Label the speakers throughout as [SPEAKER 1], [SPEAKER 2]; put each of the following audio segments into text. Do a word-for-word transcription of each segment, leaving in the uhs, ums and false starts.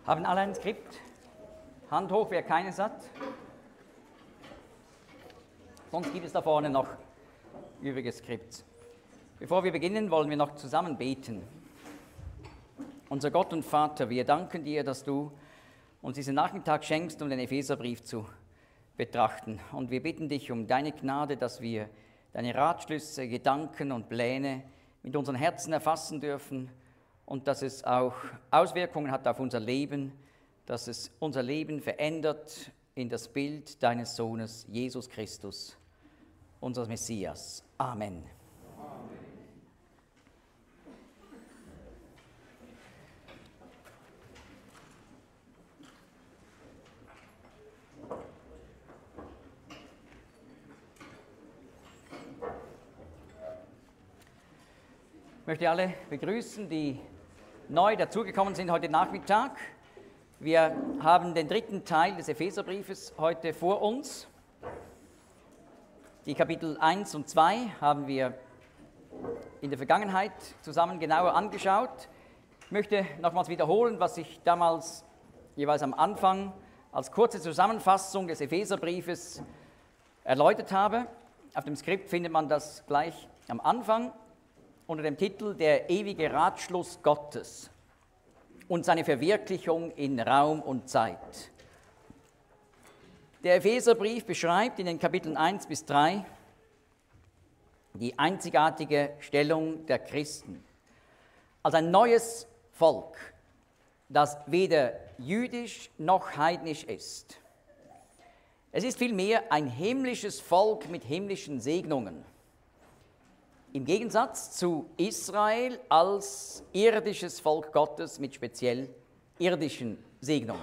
[SPEAKER 1] Haben alle ein Skript? Hand hoch, wer keines hat. Sonst gibt es da vorne noch übrige Skripts. Bevor wir beginnen, wollen wir noch zusammen beten. Unser Gott und Vater, wir danken dir, dass du uns diesen Nachmittag schenkst, um den Epheserbrief zu betrachten. Und wir bitten dich um deine Gnade, dass wir deine Ratschlüsse, Gedanken und Pläne mit unseren Herzen erfassen dürfen und dass es auch Auswirkungen hat auf unser Leben, dass es unser Leben verändert in das Bild deines Sohnes, Jesus Christus, unseres Messias. Amen. Ich möchte alle begrüßen, die neu dazugekommen sind heute Nachmittag. Wir haben den dritten Teil des Epheserbriefes heute vor uns. Die Kapitel eins und zwei haben wir in der Vergangenheit zusammen genauer angeschaut. Ich möchte nochmals wiederholen, was ich damals jeweils am Anfang als kurze Zusammenfassung des Epheserbriefes erläutert habe. Auf dem Skript findet man das gleich am Anfang unter dem Titel Der ewige Ratschluss Gottes und seine Verwirklichung in Raum und Zeit. Der Epheserbrief beschreibt in den Kapiteln eins bis drei die einzigartige Stellung der Christen als ein neues Volk, das weder jüdisch noch heidnisch ist. Es ist vielmehr ein himmlisches Volk mit himmlischen Segnungen. Im Gegensatz zu Israel als irdisches Volk Gottes mit speziell irdischen Segnungen.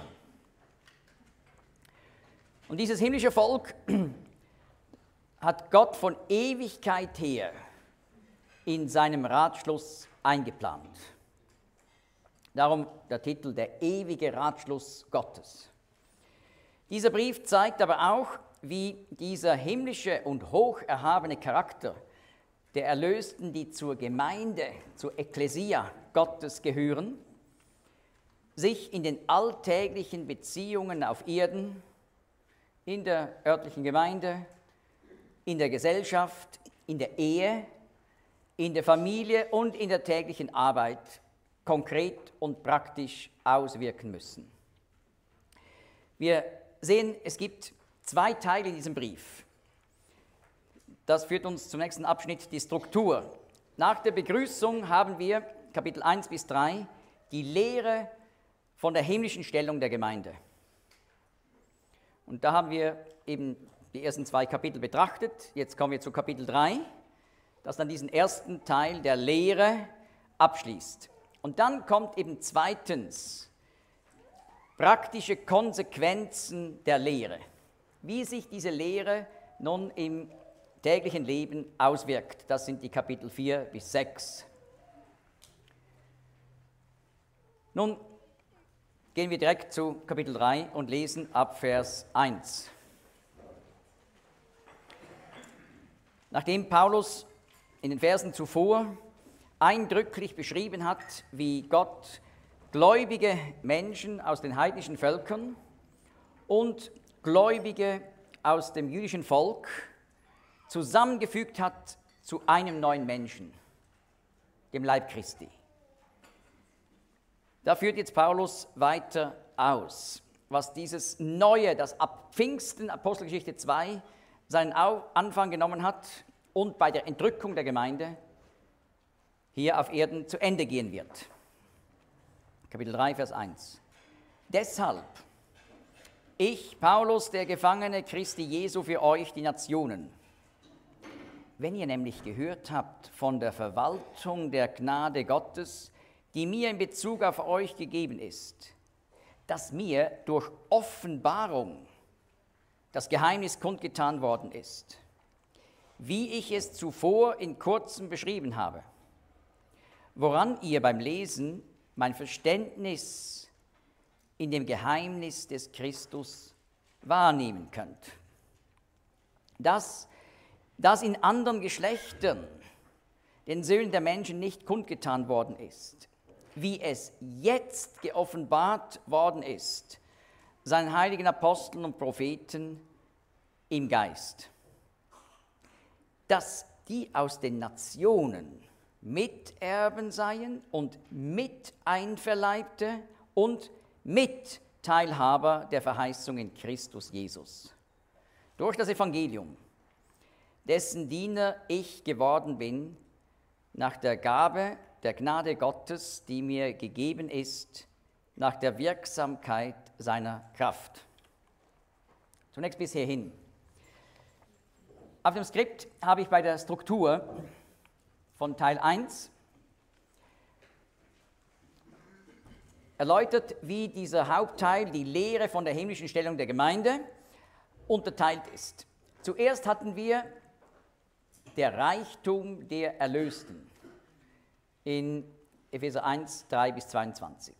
[SPEAKER 1] Und dieses himmlische Volk hat Gott von Ewigkeit her in seinem Ratschluss eingeplant. Darum der Titel Der ewige Ratschluss Gottes. Dieser Brief zeigt aber auch, wie dieser himmlische und hoch erhabene Charakter der Erlösten, die zur Gemeinde, zur Ekklesia Gottes gehören, sich in den alltäglichen Beziehungen auf Erden, in der örtlichen Gemeinde, in der Gesellschaft, in der Ehe, in der Familie und in der täglichen Arbeit konkret und praktisch auswirken müssen. Wir sehen, es gibt zwei Teile in diesem Brief. Das führt uns zum nächsten Abschnitt, die Struktur. Nach der Begrüßung haben wir, Kapitel eins bis drei, die Lehre von der himmlischen Stellung der Gemeinde. Und da haben wir eben die ersten zwei Kapitel betrachtet. Jetzt kommen wir zu Kapitel drei, das dann diesen ersten Teil der Lehre abschließt. Und dann kommt eben zweitens praktische Konsequenzen der Lehre. Wie sich diese Lehre nun im täglichen Leben auswirkt. Das sind die Kapitel vier bis sechs. Nun gehen wir direkt zu Kapitel drei und lesen ab Vers eins. Nachdem Paulus in den Versen zuvor eindrücklich beschrieben hat, wie Gott gläubige Menschen aus den heidnischen Völkern und Gläubige aus dem jüdischen Volk zusammengefügt hat zu einem neuen Menschen, dem Leib Christi. Da führt jetzt Paulus weiter aus, was dieses Neue, das ab Pfingsten, Apostelgeschichte zwei, seinen Anfang genommen hat und bei der Entrückung der Gemeinde hier auf Erden zu Ende gehen wird. Kapitel drei, Vers eins. Deshalb, ich, Paulus, der Gefangene Christi Jesu für euch, die Nationen, wenn ihr nämlich gehört habt von der Verwaltung der Gnade Gottes, die mir in Bezug auf euch gegeben ist, dass mir durch Offenbarung das Geheimnis kundgetan worden ist, wie ich es zuvor in kurzem beschrieben habe, woran ihr beim Lesen mein Verständnis in dem Geheimnis des Christus wahrnehmen könnt. Das das in anderen Geschlechtern den Söhnen der Menschen nicht kundgetan worden ist, wie es jetzt geoffenbart worden ist, seinen heiligen Aposteln und Propheten im Geist, dass die aus den Nationen Miterben seien und Miteinverleibte und Mitteilhaber der Verheißung in Christus Jesus. Durch das Evangelium, dessen Diener ich geworden bin, nach der Gabe der Gnade Gottes, die mir gegeben ist, nach der Wirksamkeit seiner Kraft. Zunächst bis hierhin. Auf dem Skript habe ich bei der Struktur von Teil eins erläutert, wie dieser Hauptteil, die Lehre von der himmlischen Stellung der Gemeinde, unterteilt ist. Zuerst hatten wir der Reichtum der Erlösten in Epheser eins, drei bis zweiundzwanzig.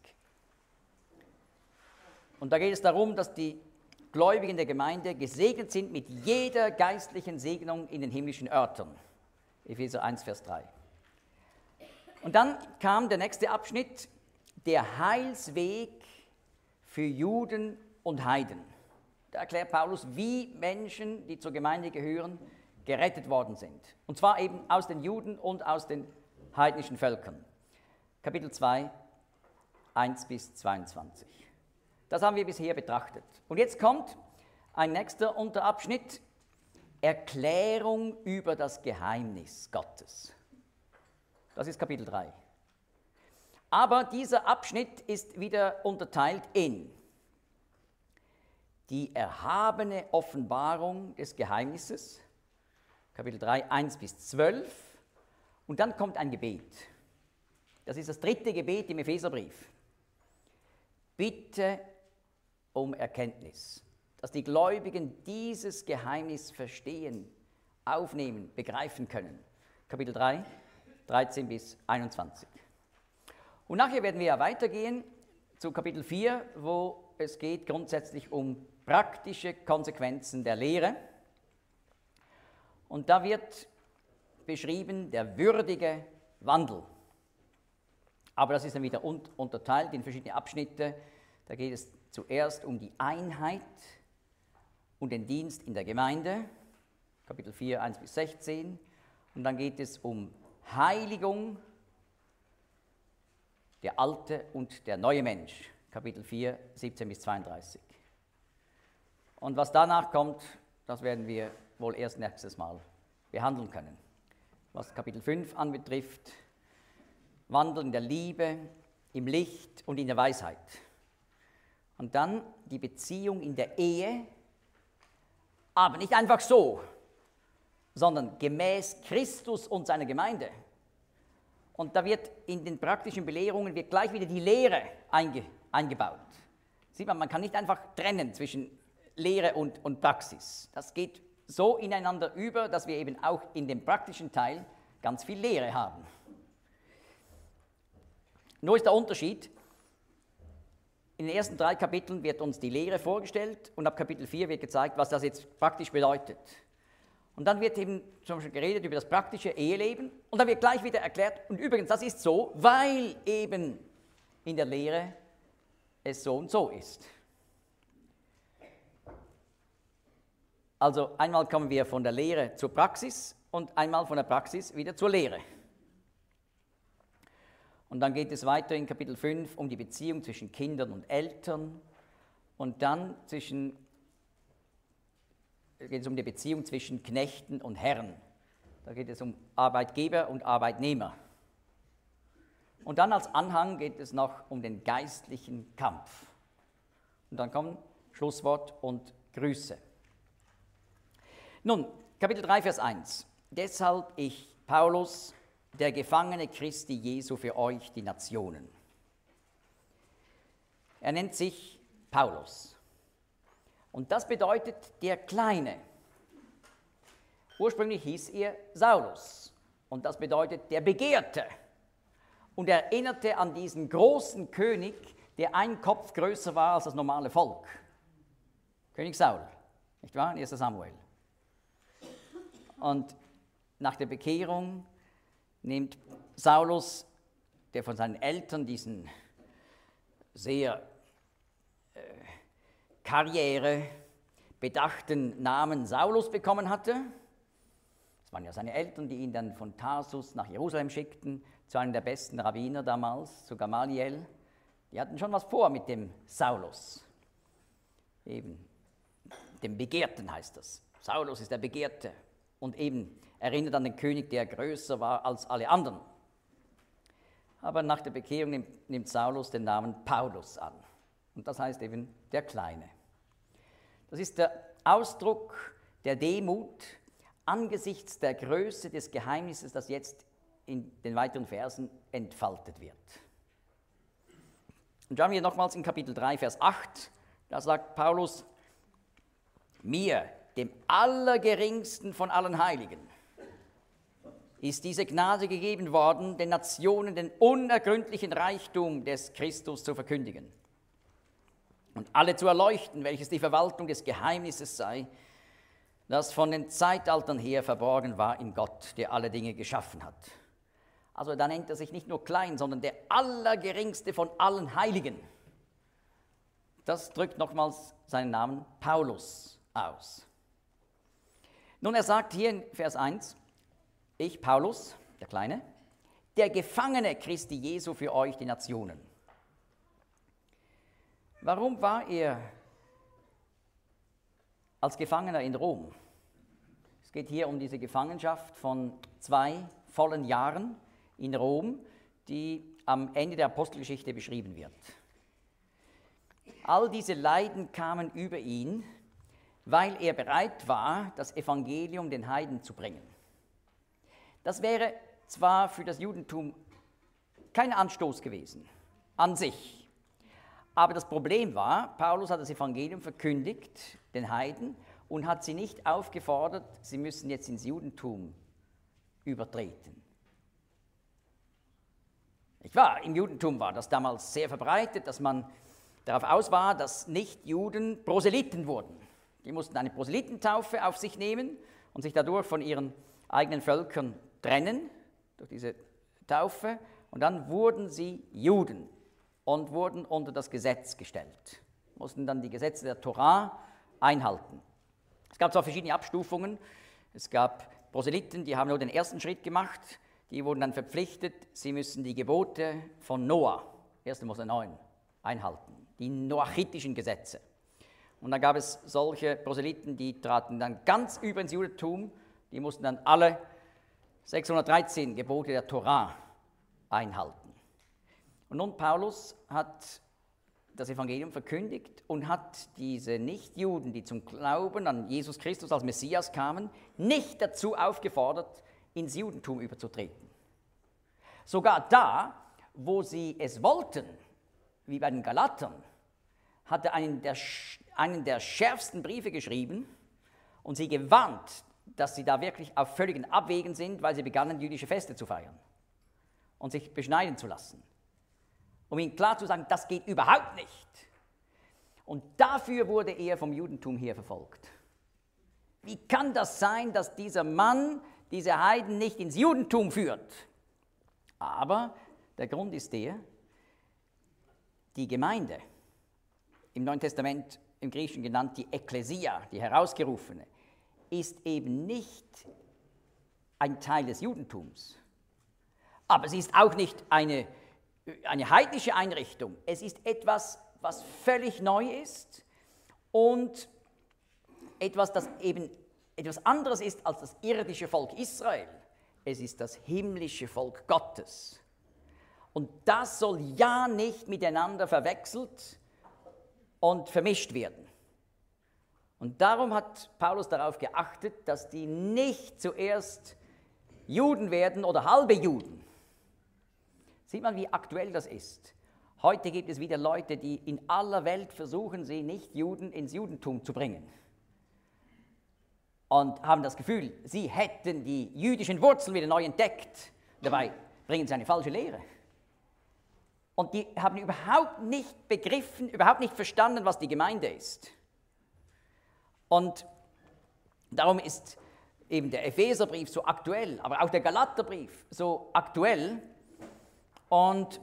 [SPEAKER 1] Und da geht es darum, dass die Gläubigen der Gemeinde gesegnet sind mit jeder geistlichen Segnung in den himmlischen Örtern. Epheser eins, Vers drei. Und dann kam der nächste Abschnitt, der Heilsweg für Juden und Heiden. Da erklärt Paulus, wie Menschen, die zur Gemeinde gehören, gerettet worden sind. Und zwar eben aus den Juden und aus den heidnischen Völkern. Kapitel zwei, eins bis zweiundzwanzig. Das haben wir bisher betrachtet. Und jetzt kommt ein nächster Unterabschnitt, Erklärung über das Geheimnis Gottes. Das ist Kapitel drei. Aber dieser Abschnitt ist wieder unterteilt in die erhabene Offenbarung des Geheimnisses, Kapitel drei, eins bis zwölf, und dann kommt ein Gebet. Das ist das dritte Gebet im Epheserbrief. Bitte um Erkenntnis, dass die Gläubigen dieses Geheimnis verstehen, aufnehmen, begreifen können. Kapitel drei, dreizehn bis einundzwanzig. Und nachher werden wir ja weitergehen zu Kapitel vier, wo es geht grundsätzlich um praktische Konsequenzen der Lehre. Und da wird beschrieben der würdige Wandel. Aber das ist dann wieder un- unterteilt in verschiedene Abschnitte. Da geht es zuerst um die Einheit und den Dienst in der Gemeinde, Kapitel vier, eins bis sechzehn. Und dann geht es um Heiligung, der alte und der neue Mensch, Kapitel vier, siebzehn bis zweiunddreißig. Und was danach kommt, das werden wir wohl erst nächstes Mal behandeln können. Was Kapitel fünf anbetrifft, Wandeln in der Liebe, im Licht und in der Weisheit. Und dann die Beziehung in der Ehe, aber nicht einfach so, sondern gemäß Christus und seiner Gemeinde. Und da wird in den praktischen Belehrungen wird gleich wieder die Lehre einge, eingebaut. Sieht man, man kann nicht einfach trennen zwischen Lehre und, und Praxis. Das geht so ineinander über, dass wir eben auch in dem praktischen Teil ganz viel Lehre haben. Nur ist der Unterschied, in den ersten drei Kapiteln wird uns die Lehre vorgestellt und ab Kapitel vier wird gezeigt, was das jetzt praktisch bedeutet. Und dann wird eben zum Beispiel geredet über das praktische Eheleben und dann wird gleich wieder erklärt, und übrigens, das ist so, weil eben in der Lehre es so und so ist. Also einmal kommen wir von der Lehre zur Praxis und einmal von der Praxis wieder zur Lehre. Und dann geht es weiter in Kapitel fünf um die Beziehung zwischen Kindern und Eltern und dann zwischen, geht es um die Beziehung zwischen Knechten und Herren. Da geht es um Arbeitgeber und Arbeitnehmer. Und dann als Anhang geht es noch um den geistlichen Kampf. Und dann kommen Schlusswort und Grüße. Nun, Kapitel drei, Vers eins. Deshalb ich, Paulus, der Gefangene Christi Jesu für euch, die Nationen. Er nennt sich Paulus. Und das bedeutet der Kleine. Ursprünglich hieß er Saulus. Und das bedeutet der Begehrte. Und er erinnerte an diesen großen König, der ein Kopf größer war als das normale Volk. König Saul, nicht wahr? In erster Samuel. Und nach der Bekehrung nimmt Saulus der von seinen Eltern diesen sehr äh, karrierebedachten Namen Saulus bekommen hatte. Es waren ja seine Eltern, die ihn dann von Tarsus nach Jerusalem schickten, zu einem der besten Rabbiner damals, zu Gamaliel. Die hatten schon was vor mit dem Saulus. Eben, dem Begehrten heißt das. Saulus ist der Begehrte und eben erinnert an den König, der größer war als alle anderen. Aber nach der Bekehrung nimmt, nimmt Saulus den Namen Paulus an. Und das heißt eben der Kleine. Das ist der Ausdruck der Demut angesichts der Größe des Geheimnisses, das jetzt in den weiteren Versen entfaltet wird. Und schauen wir nochmals in Kapitel drei, Vers acht, da sagt Paulus, mir, dem Allergeringsten von allen Heiligen, ist diese Gnade gegeben worden, den Nationen den unergründlichen Reichtum des Christus zu verkündigen und alle zu erleuchten, welches die Verwaltung des Geheimnisses sei, das von den Zeitaltern her verborgen war in Gott, der alle Dinge geschaffen hat. Also da nennt er sich nicht nur klein, sondern der Allergeringste von allen Heiligen. Das drückt nochmals seinen Namen Paulus aus. Nun, er sagt hier in Vers eins, ich, Paulus, der Kleine, der Gefangene Christi Jesu für euch, die Nationen. Warum war er als Gefangener in Rom? Es geht hier um diese Gefangenschaft von zwei vollen Jahren in Rom, die am Ende der Apostelgeschichte beschrieben wird. All diese Leiden kamen über ihn, weil er bereit war, das Evangelium den Heiden zu bringen. Das wäre zwar für das Judentum kein Anstoß gewesen, an sich, aber das Problem war, Paulus hat das Evangelium verkündigt, den Heiden, und hat sie nicht aufgefordert, sie müssen jetzt ins Judentum übertreten. Nicht wahr? Im Judentum war das damals sehr verbreitet, dass man darauf aus war, dass Nichtjuden Proselyten wurden. Die mussten eine Proselytentaufe auf sich nehmen und sich dadurch von ihren eigenen Völkern trennen, durch diese Taufe, und dann wurden sie Juden und wurden unter das Gesetz gestellt, mussten dann die Gesetze der Torah einhalten. Es gab zwar verschiedene Abstufungen, es gab Proselyten, die haben nur den ersten Schritt gemacht, die wurden dann verpflichtet, sie müssen die Gebote von Noah, erster Mose neun, einhalten, die noachitischen Gesetze. Und dann gab es solche Proselyten, die traten dann ganz über ins Judentum, die mussten dann alle sechshundertdreizehn Gebote der Torah einhalten. Und nun Paulus hat das Evangelium verkündigt und hat diese Nichtjuden, die zum Glauben an Jesus Christus als Messias kamen, nicht dazu aufgefordert, ins Judentum überzutreten. Sogar da, wo sie es wollten, wie bei den Galatern, hat er einen der, einen der schärfsten Briefe geschrieben und sie gewarnt, dass sie da wirklich auf völligen Abwegen sind, weil sie begannen, jüdische Feste zu feiern und sich beschneiden zu lassen. Um ihnen klar zu sagen, das geht überhaupt nicht. Und dafür wurde er vom Judentum her verfolgt. Wie kann das sein, dass dieser Mann diese Heiden nicht ins Judentum führt? Aber der Grund ist der, die Gemeinde, im Neuen Testament im Griechischen genannt die Ekklesia, die Herausgerufene, ist eben nicht ein Teil des Judentums. Aber sie ist auch nicht eine, eine heidnische Einrichtung. Es ist etwas, was völlig neu ist und etwas, das eben etwas anderes ist als das irdische Volk Israel. Es ist das himmlische Volk Gottes. Und das soll ja nicht miteinander verwechselt und vermischt werden. Und darum hat Paulus darauf geachtet, dass die nicht zuerst Juden werden oder halbe Juden. Sieht man, wie aktuell das ist. Heute gibt es wieder Leute, die in aller Welt versuchen, sie Nicht-Juden ins Judentum zu bringen. Und haben das Gefühl, sie hätten die jüdischen Wurzeln wieder neu entdeckt. Dabei bringen sie eine falsche Lehre. Und die haben überhaupt nicht begriffen, überhaupt nicht verstanden, was die Gemeinde ist. Und darum ist eben der Epheserbrief so aktuell, aber auch der Galaterbrief so aktuell. Und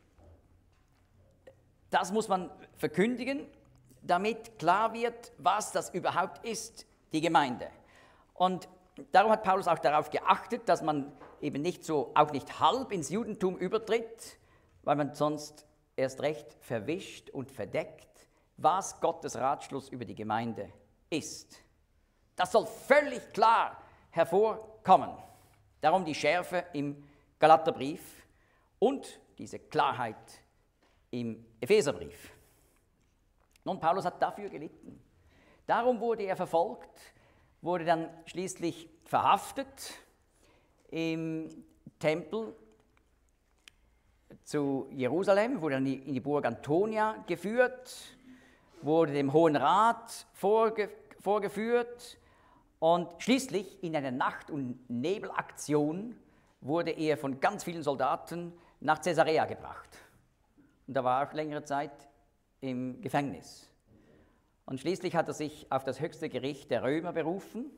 [SPEAKER 1] das muss man verkündigen, damit klar wird, was das überhaupt ist, die Gemeinde. Und darum hat Paulus auch darauf geachtet, dass man eben nicht so, auch nicht halb ins Judentum übertritt, weil man sonst erst recht verwischt und verdeckt, was Gottes Ratschluss über die Gemeinde ist. Das soll völlig klar hervorkommen. Darum die Schärfe im Galaterbrief und diese Klarheit im Epheserbrief. Nun, Paulus hat dafür gelitten. Darum wurde er verfolgt, wurde dann schließlich verhaftet im Tempel zu Jerusalem, wurde dann in die Burg Antonia geführt, wurde dem Hohen Rat vorge vorgeführt und schließlich in einer Nacht- und Nebelaktion wurde er von ganz vielen Soldaten nach Caesarea gebracht. Und da war er auch längere Zeit im Gefängnis. Und schließlich hat er sich auf das höchste Gericht der Römer berufen,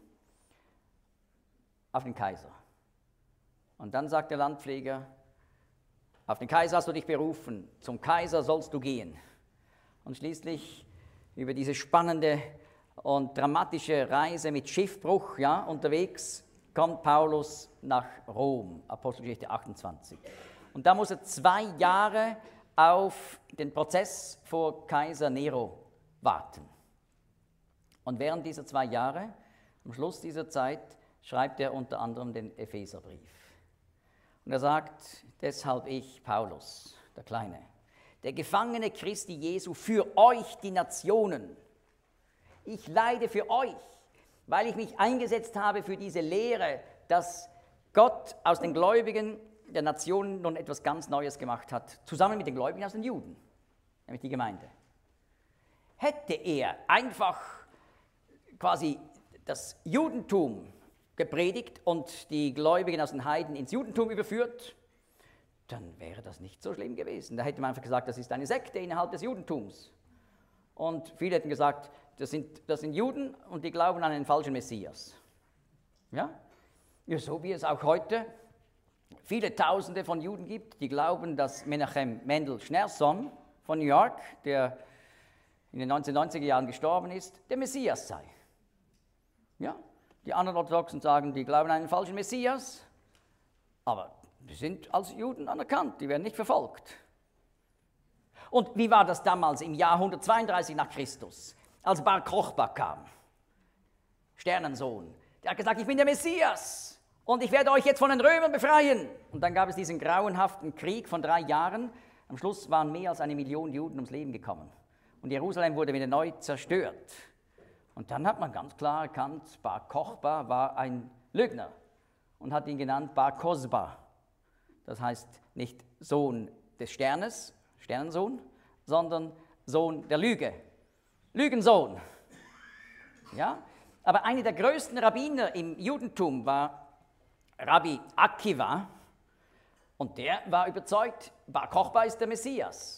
[SPEAKER 1] auf den Kaiser. Und dann sagt der Landpfleger, auf den Kaiser hast du dich berufen, zum Kaiser sollst du gehen. Und schließlich über diese spannende und dramatische Reise mit Schiffbruch, ja, unterwegs, kommt Paulus nach Rom, Apostelgeschichte achtundzwanzig. Und da muss er zwei Jahre auf den Prozess vor Kaiser Nero warten. Und während dieser zwei Jahre, am Schluss dieser Zeit, schreibt er unter anderem den Epheserbrief. Und er sagt, deshalb ich, Paulus, der Kleine, der Gefangene Christi Jesu, für euch die Nationen. Ich leide für euch, weil ich mich eingesetzt habe für diese Lehre, dass Gott aus den Gläubigen der Nationen nun etwas ganz Neues gemacht hat, zusammen mit den Gläubigen aus den Juden, nämlich die Gemeinde. Hätte er einfach quasi das Judentum gepredigt und die Gläubigen aus den Heiden ins Judentum überführt, dann wäre das nicht so schlimm gewesen. Da hätte man einfach gesagt, das ist eine Sekte innerhalb des Judentums. Und viele hätten gesagt, das sind, das sind Juden und die glauben an einen falschen Messias. Ja? Ja, so wie es auch heute viele Tausende von Juden gibt, die glauben, dass Menachem Mendel Schneerson von New York, der in den neunzehnhundertneunziger Jahren gestorben ist, der Messias sei. Ja? Die anderen Orthodoxen sagen, die glauben an einen falschen Messias, aber die sind als Juden anerkannt, die werden nicht verfolgt. Und wie war das damals im Jahr hundertzweiunddreißig nach Christus, als Bar Kochba kam, Sternensohn? Der hat gesagt, ich bin der Messias und ich werde euch jetzt von den Römern befreien. Und dann gab es diesen grauenhaften Krieg von drei Jahren. Am Schluss waren mehr als eine Million Juden ums Leben gekommen. Und Jerusalem wurde wieder neu zerstört. Und dann hat man ganz klar erkannt, Bar Kochba war ein Lügner und hat ihn genannt Bar Kosba. Das heißt nicht Sohn des Sternes, Sternensohn, sondern Sohn der Lüge, Lügensohn. Ja? Aber einer der größten Rabbiner im Judentum war Rabbi Akiva und der war überzeugt, Bar Kochba ist der Messias.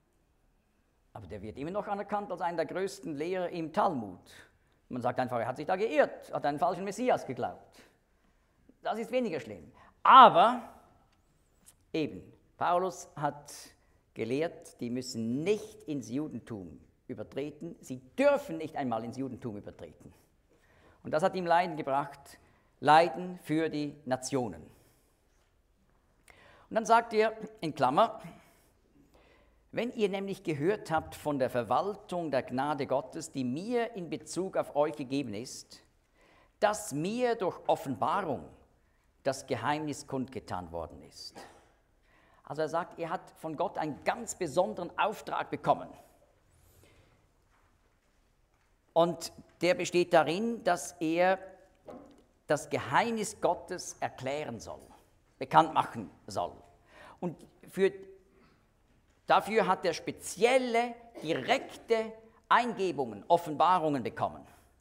[SPEAKER 1] Aber der wird immer noch anerkannt als einer der größten Lehrer im Talmud. Man sagt einfach, er hat sich da geirrt, hat einen falschen Messias geglaubt. Das ist weniger schlimm. Aber eben, Paulus hat gelehrt, die müssen nicht ins Judentum übertreten, sie dürfen nicht einmal ins Judentum übertreten. Und das hat ihm Leiden gebracht, Leiden für die Nationen. Und dann sagt er in Klammer, wenn ihr nämlich gehört habt von der Verwaltung der Gnade Gottes, die mir in Bezug auf euch gegeben ist, dass mir durch Offenbarung das Geheimnis kundgetan worden ist. Also er sagt, er hat von Gott einen ganz besonderen Auftrag bekommen. Und der besteht darin, dass er das Geheimnis Gottes erklären soll, bekannt machen soll. Und für, dafür hat er spezielle, direkte Eingebungen, Offenbarungen bekommen.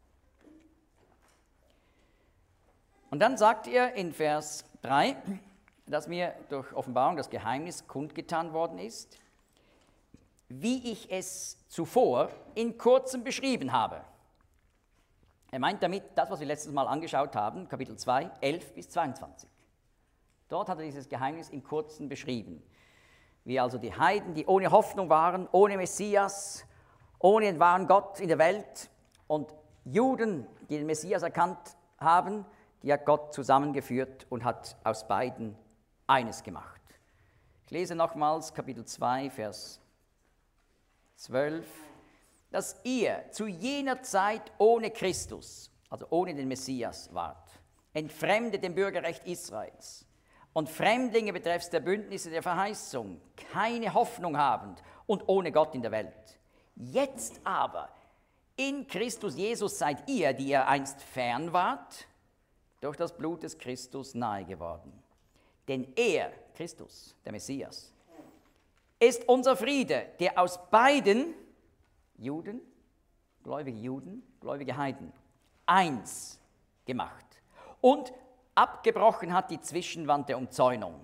[SPEAKER 1] Und dann sagt er in Vers drei, dass mir durch Offenbarung das Geheimnis kundgetan worden ist, wie ich es zuvor in kurzem beschrieben habe. Er meint damit das, was wir letztes Mal angeschaut haben, Kapitel zwei, elf bis zweiundzwanzig. Dort hat er dieses Geheimnis in kurzem beschrieben. wie also die Heiden, die ohne Hoffnung waren, ohne Messias, ohne den wahren Gott in der Welt, und Juden, die den Messias erkannt haben, die hat Gott zusammengeführt und hat aus beiden eines gemacht. Ich lese nochmals Kapitel zwei, Vers zwölf. Dass ihr zu jener Zeit ohne Christus, also ohne den Messias wart, entfremdet dem Bürgerrecht Israels und Fremdlinge betreffs der Bündnisse der Verheißung, keine Hoffnung habend und ohne Gott in der Welt. Jetzt aber in Christus Jesus seid ihr, die ihr einst fern wart, durch das Blut des Christus nahe geworden. Denn er, Christus, der Messias, ist unser Friede, der aus beiden Juden, gläubige Juden, gläubige Heiden, eins gemacht und abgebrochen hat die Zwischenwand der Umzäunung.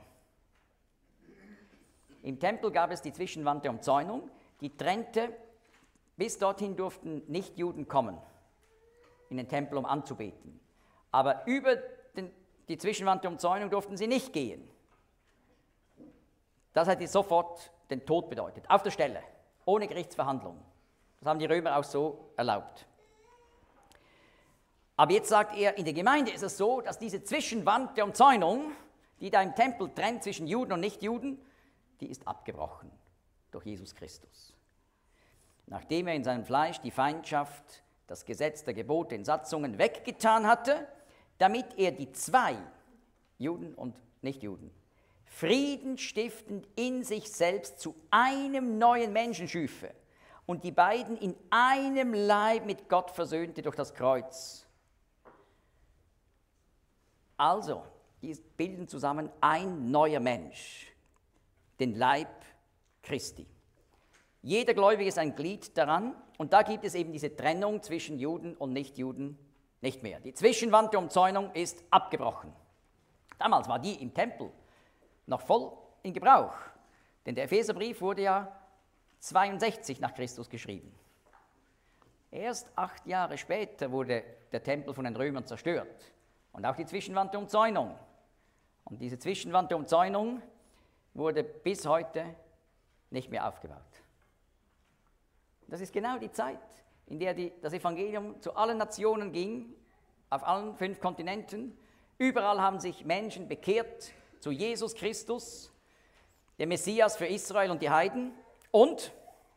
[SPEAKER 1] Im Tempel gab es die Zwischenwand der Umzäunung, die trennte, bis dorthin durften Nichtjuden kommen in den Tempel, um anzubeten. Aber über den, die Zwischenwand der Umzäunung durften sie nicht gehen. Das hätte sofort den Tod bedeutet, auf der Stelle, ohne Gerichtsverhandlung. Das haben die Römer auch so erlaubt. Aber jetzt sagt er, in der Gemeinde ist es so, dass diese Zwischenwand der Umzäunung, die da im Tempel trennt zwischen Juden und Nichtjuden, die ist abgebrochen durch Jesus Christus. Nachdem er in seinem Fleisch die Feindschaft, das Gesetz der Gebote in Satzungen weggetan hatte, damit er die zwei, Juden und Nichtjuden, friedenstiftend in sich selbst zu einem neuen Menschen schüfe und die beiden in einem Leib mit Gott versöhnte durch das Kreuz. Also, die bilden zusammen ein neuer Mensch, den Leib Christi. Jeder Gläubige ist ein Glied daran und da gibt es eben diese Trennung zwischen Juden und Nichtjuden nicht mehr. Die Zwischenwand der Umzäunung ist abgebrochen. Damals war die im Tempel noch voll in Gebrauch, denn der Epheserbrief wurde ja zweiundsechzig nach Christus geschrieben. Erst acht Jahre später wurde der Tempel von den Römern zerstört und auch die Zwischenwand der Umzäunung. Und diese Zwischenwand der Umzäunung wurde bis heute nicht mehr aufgebaut. Das ist genau die Zeit, in der die, das Evangelium zu allen Nationen ging, auf allen fünf Kontinenten. Überall haben sich Menschen bekehrt zu Jesus Christus, der Messias für Israel und die Heiden. Und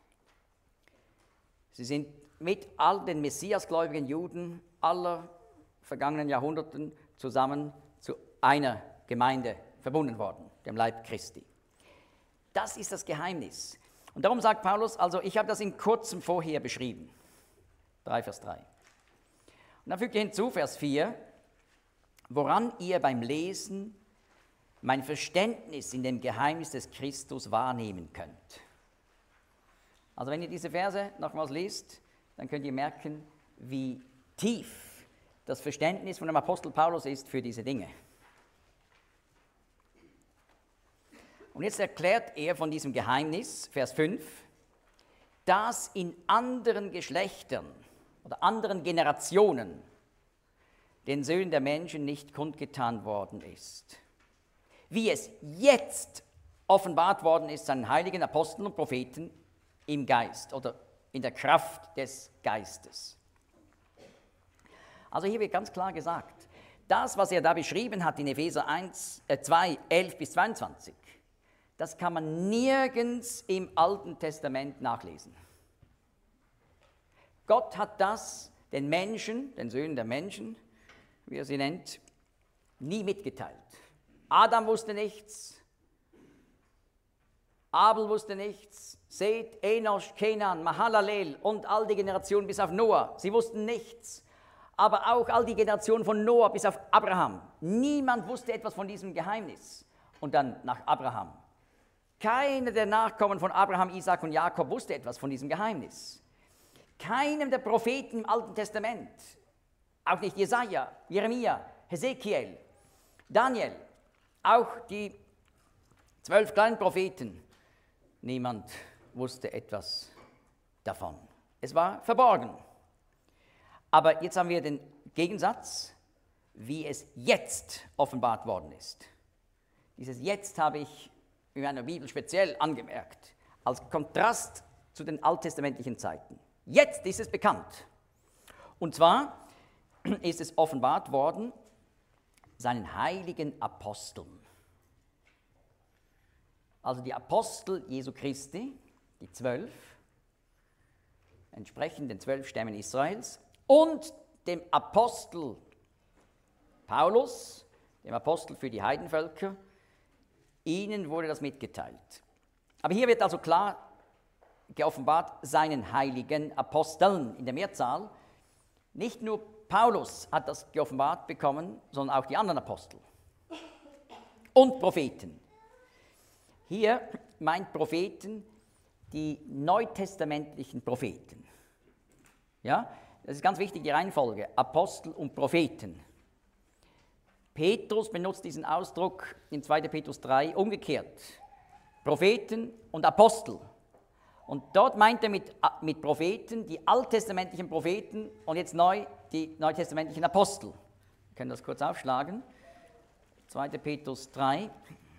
[SPEAKER 1] sie sind mit all den messiasgläubigen Juden aller vergangenen Jahrhunderten zusammen zu einer Gemeinde verbunden worden, dem Leib Christi. Das ist das Geheimnis. Und darum sagt Paulus, also ich habe das in kurzem vorher beschrieben. drei Vers drei. Und dann fügt er hinzu, Vers vier, woran ihr beim Lesen mein Verständnis in dem Geheimnis des Christus wahrnehmen könnt. Also wenn ihr diese Verse nochmals liest, dann könnt ihr merken, wie tief das Verständnis von dem Apostel Paulus ist für diese Dinge. Und jetzt erklärt er von diesem Geheimnis, Vers fünf, dass in anderen Geschlechtern oder anderen Generationen den Söhnen der Menschen nicht kundgetan worden ist. Wie es jetzt offenbart worden ist seinen heiligen Aposteln und Propheten im Geist oder in der Kraft des Geistes. Also hier wird ganz klar gesagt, das, was er da beschrieben hat in Epheser eins, äh zwei, elf bis zweiundzwanzig, das kann man nirgends im Alten Testament nachlesen. Gott hat das den Menschen, den Söhnen der Menschen, wie er sie nennt, nie mitgeteilt. Adam wusste nichts, Abel wusste nichts, Seth, Enosch, Kenan, Mahalalel und all die Generationen bis auf Noah, sie wussten nichts. Aber auch all die Generationen von Noah bis auf Abraham. Niemand wusste etwas von diesem Geheimnis. Und dann nach Abraham. Keiner der Nachkommen von Abraham, Isaak und Jakob wusste etwas von diesem Geheimnis. Keinem der Propheten im Alten Testament, auch nicht Jesaja, Jeremia, Hesekiel, Daniel, auch die zwölf kleinen Propheten, niemand wusste etwas davon. Es war verborgen. Aber jetzt haben wir den Gegensatz, wie es jetzt offenbart worden ist. Dieses Jetzt habe ich in meiner Bibel speziell angemerkt, als Kontrast zu den alttestamentlichen Zeiten. Jetzt ist es bekannt. Und zwar ist es offenbart worden seinen heiligen Aposteln. Also die Apostel Jesu Christi, die zwölf, entsprechend den zwölf Stämmen Israels, und dem Apostel Paulus, dem Apostel für die Heidenvölker, ihnen wurde das mitgeteilt. Aber hier wird also klar geoffenbart seinen heiligen Aposteln in der Mehrzahl. Nicht nur Paulus hat das geoffenbart bekommen, sondern auch die anderen Apostel und Propheten. Hier meint Propheten die neutestamentlichen Propheten. Ja, das ist ganz wichtig, die Reihenfolge, Apostel und Propheten. Petrus benutzt diesen Ausdruck in zweiter Petrus drei umgekehrt. Propheten und Apostel. Und dort meint er mit, mit Propheten die alttestamentlichen Propheten und jetzt neu die neutestamentlichen Apostel. Wir können das kurz aufschlagen. zweiter Petrus drei.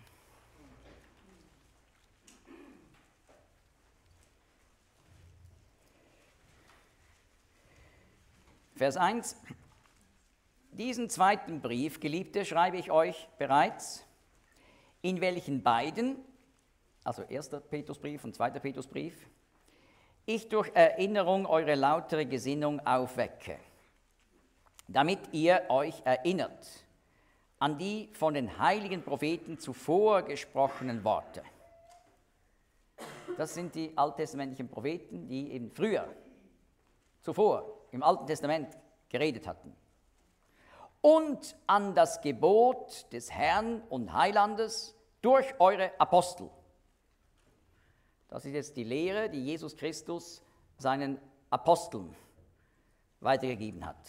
[SPEAKER 1] Vers eins. Diesen zweiten Brief, Geliebte, schreibe ich euch bereits, in welchen beiden, also erster Petrusbrief und zweiter Petrusbrief, ich durch Erinnerung eure lautere Gesinnung aufwecke, damit ihr euch erinnert an die von den heiligen Propheten zuvor gesprochenen Worte. Das sind die alttestamentlichen Propheten, die eben früher, zuvor, im Alten Testament geredet hatten. Und an das Gebot des Herrn und Heilandes durch eure Apostel. Das ist jetzt die Lehre, die Jesus Christus seinen Aposteln weitergegeben hat.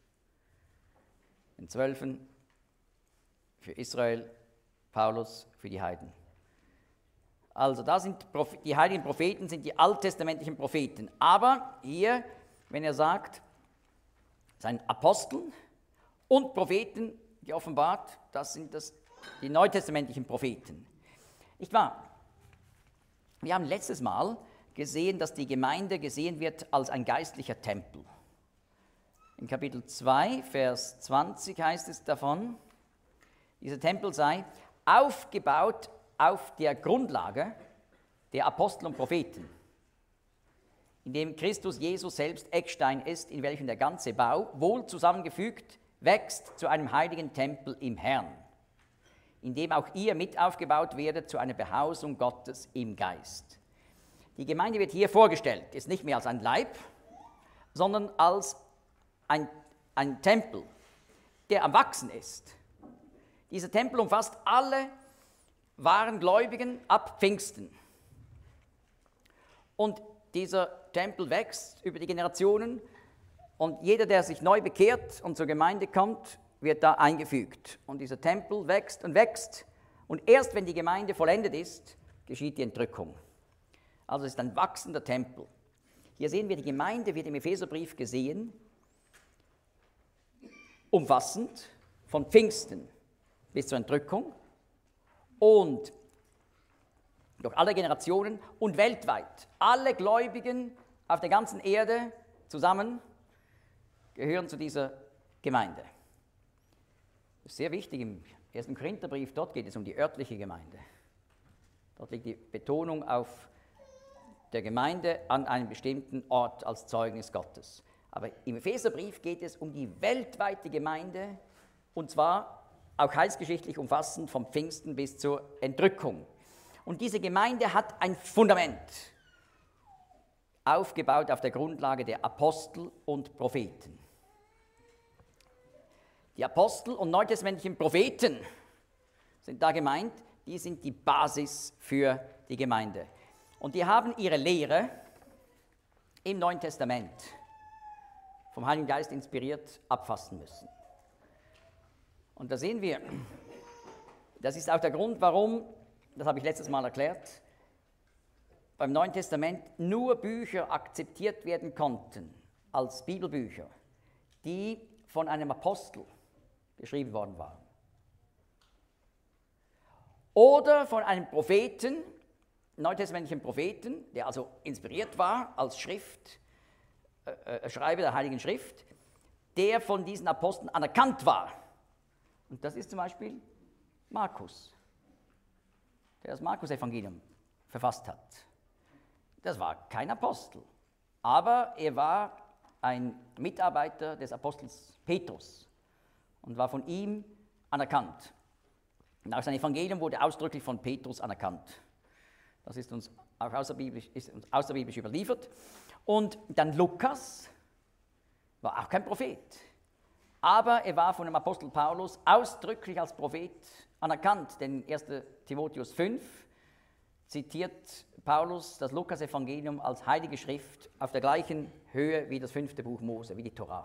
[SPEAKER 1] Den Zwölfen für Israel, Paulus für die Heiden. Also da sind die heiligen Propheten, sind die alttestamentlichen Propheten. Aber hier, wenn er sagt, seinen Aposteln und Propheten geoffenbart, das sind das, die neutestamentlichen Propheten. Nicht wahr? Wir haben letztes Mal gesehen, dass die Gemeinde gesehen wird als ein geistlicher Tempel. In Kapitel zwei, Vers zwanzig heißt es davon, dieser Tempel sei aufgebaut auf der Grundlage der Apostel und Propheten, in dem Christus Jesus selbst Eckstein ist, in welchem der ganze Bau, wohl zusammengefügt, wächst zu einem heiligen Tempel im Herrn, in dem auch ihr mit aufgebaut werdet zu einer Behausung Gottes im Geist. Die Gemeinde wird hier vorgestellt, ist nicht mehr als ein Leib, sondern als ein, ein Tempel, der am Wachsen ist. Dieser Tempel umfasst alle wahren Gläubigen ab Pfingsten. Und dieser Tempel wächst über die Generationen und jeder, der sich neu bekehrt und zur Gemeinde kommt, wird da eingefügt. Und dieser Tempel wächst und wächst und erst wenn die Gemeinde vollendet ist, geschieht die Entrückung. Also es ist ein wachsender Tempel. Hier sehen wir, die Gemeinde wird im Epheserbrief gesehen, umfassend von Pfingsten bis zur Entrückung und durch alle Generationen und weltweit. Alle Gläubigen auf der ganzen Erde zusammen gehören zu dieser Gemeinde. Das ist sehr wichtig im ersten Korintherbrief, dort geht es um die örtliche Gemeinde. Dort liegt die Betonung auf der Gemeinde an einem bestimmten Ort als Zeugnis Gottes. Aber im Epheserbrief geht es um die weltweite Gemeinde und zwar auch heilsgeschichtlich umfassend vom Pfingsten bis zur Entrückung. Und diese Gemeinde hat ein Fundament, aufgebaut auf der Grundlage der Apostel und Propheten. Die Apostel und neutestamentlichen Propheten sind da gemeint, die sind die Basis für die Gemeinde. Und die haben ihre Lehre im Neuen Testament vom Heiligen Geist inspiriert abfassen müssen. Und da sehen wir, das ist auch der Grund, warum, das habe ich letztes Mal erklärt, beim Neuen Testament nur Bücher akzeptiert werden konnten als Bibelbücher, die von einem Apostel geschrieben worden waren. oder von einem Propheten, neutestamentlichen Propheten, der also inspiriert war als Schrift, äh, äh, Schreiber der Heiligen Schrift, der von diesen Aposteln anerkannt war. Und das ist zum Beispiel Markus, der das Markus-Evangelium verfasst hat. Das war kein Apostel, aber er war ein Mitarbeiter des Apostels Petrus und war von ihm anerkannt. Und auch sein Evangelium wurde ausdrücklich von Petrus anerkannt. Das ist uns auch außerbiblisch, ist uns außerbiblisch überliefert. Und dann Lukas war auch kein Prophet, aber er war von dem Apostel Paulus ausdrücklich als Prophet anerkannt, denn in erster Timotheus fünf zitiert Paulus das Lukas-Evangelium als heilige Schrift auf der gleichen Höhe wie das fünfte Buch Mose, wie die Tora.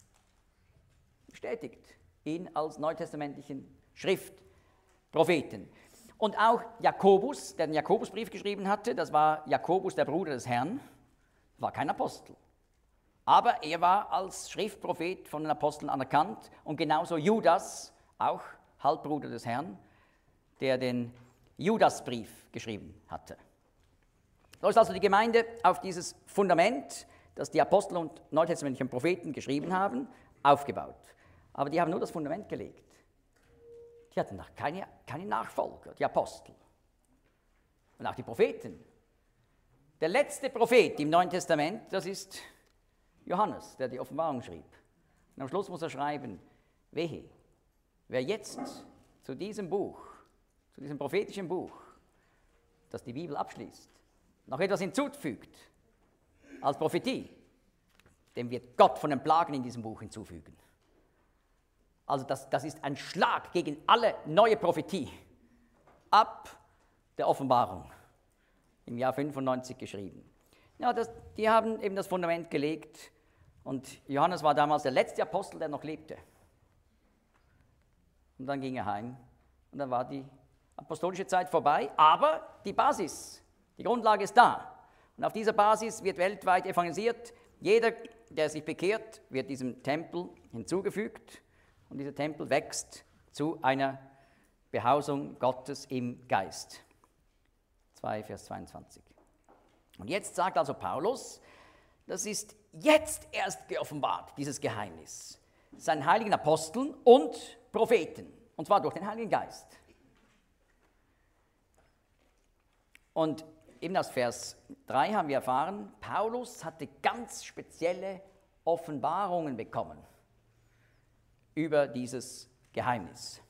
[SPEAKER 1] Bestätigt ihn als neutestamentlichen Schriftpropheten. Und auch Jakobus, der den Jakobusbrief geschrieben hatte, das war Jakobus, der Bruder des Herrn, war kein Apostel. Aber er war als Schriftprophet von den Aposteln anerkannt und genauso Judas, auch Halbbruder des Herrn, der den Judasbrief geschrieben hatte. So ist also die Gemeinde auf dieses Fundament, das die Apostel und neutestamentlichen Propheten geschrieben haben, aufgebaut. Aber die haben nur das Fundament gelegt. Die hatten noch keine, keine Nachfolger, die Apostel. Und auch die Propheten. Der letzte Prophet im Neuen Testament, das ist Johannes, der die Offenbarung schrieb. Und am Schluss muss er schreiben, wehe, wer jetzt zu diesem Buch, zu diesem prophetischen Buch, das die Bibel abschließt, noch etwas hinzufügt als Prophetie, dem wird Gott von den Plagen in diesem Buch hinzufügen. Also das, das ist ein Schlag gegen alle neue Prophetie ab der Offenbarung, im Jahr fünfundneunzig geschrieben. Ja, das, die haben eben das Fundament gelegt und Johannes war damals der letzte Apostel, der noch lebte. Und dann ging er heim und dann war die apostolische Zeit vorbei, aber die Basis, die Grundlage ist da. Und auf dieser Basis wird weltweit evangelisiert. Jeder, der sich bekehrt, wird diesem Tempel hinzugefügt und dieser Tempel wächst zu einer Behausung Gottes im Geist. zwei Vers zweiundzwanzig. Und jetzt sagt also Paulus, das ist jetzt erst geoffenbart, dieses Geheimnis, seinen heiligen Aposteln und Propheten, und zwar durch den Heiligen Geist. Und eben aus Vers drei haben wir erfahren, Paulus hatte ganz spezielle Offenbarungen bekommen über dieses Geheimnis.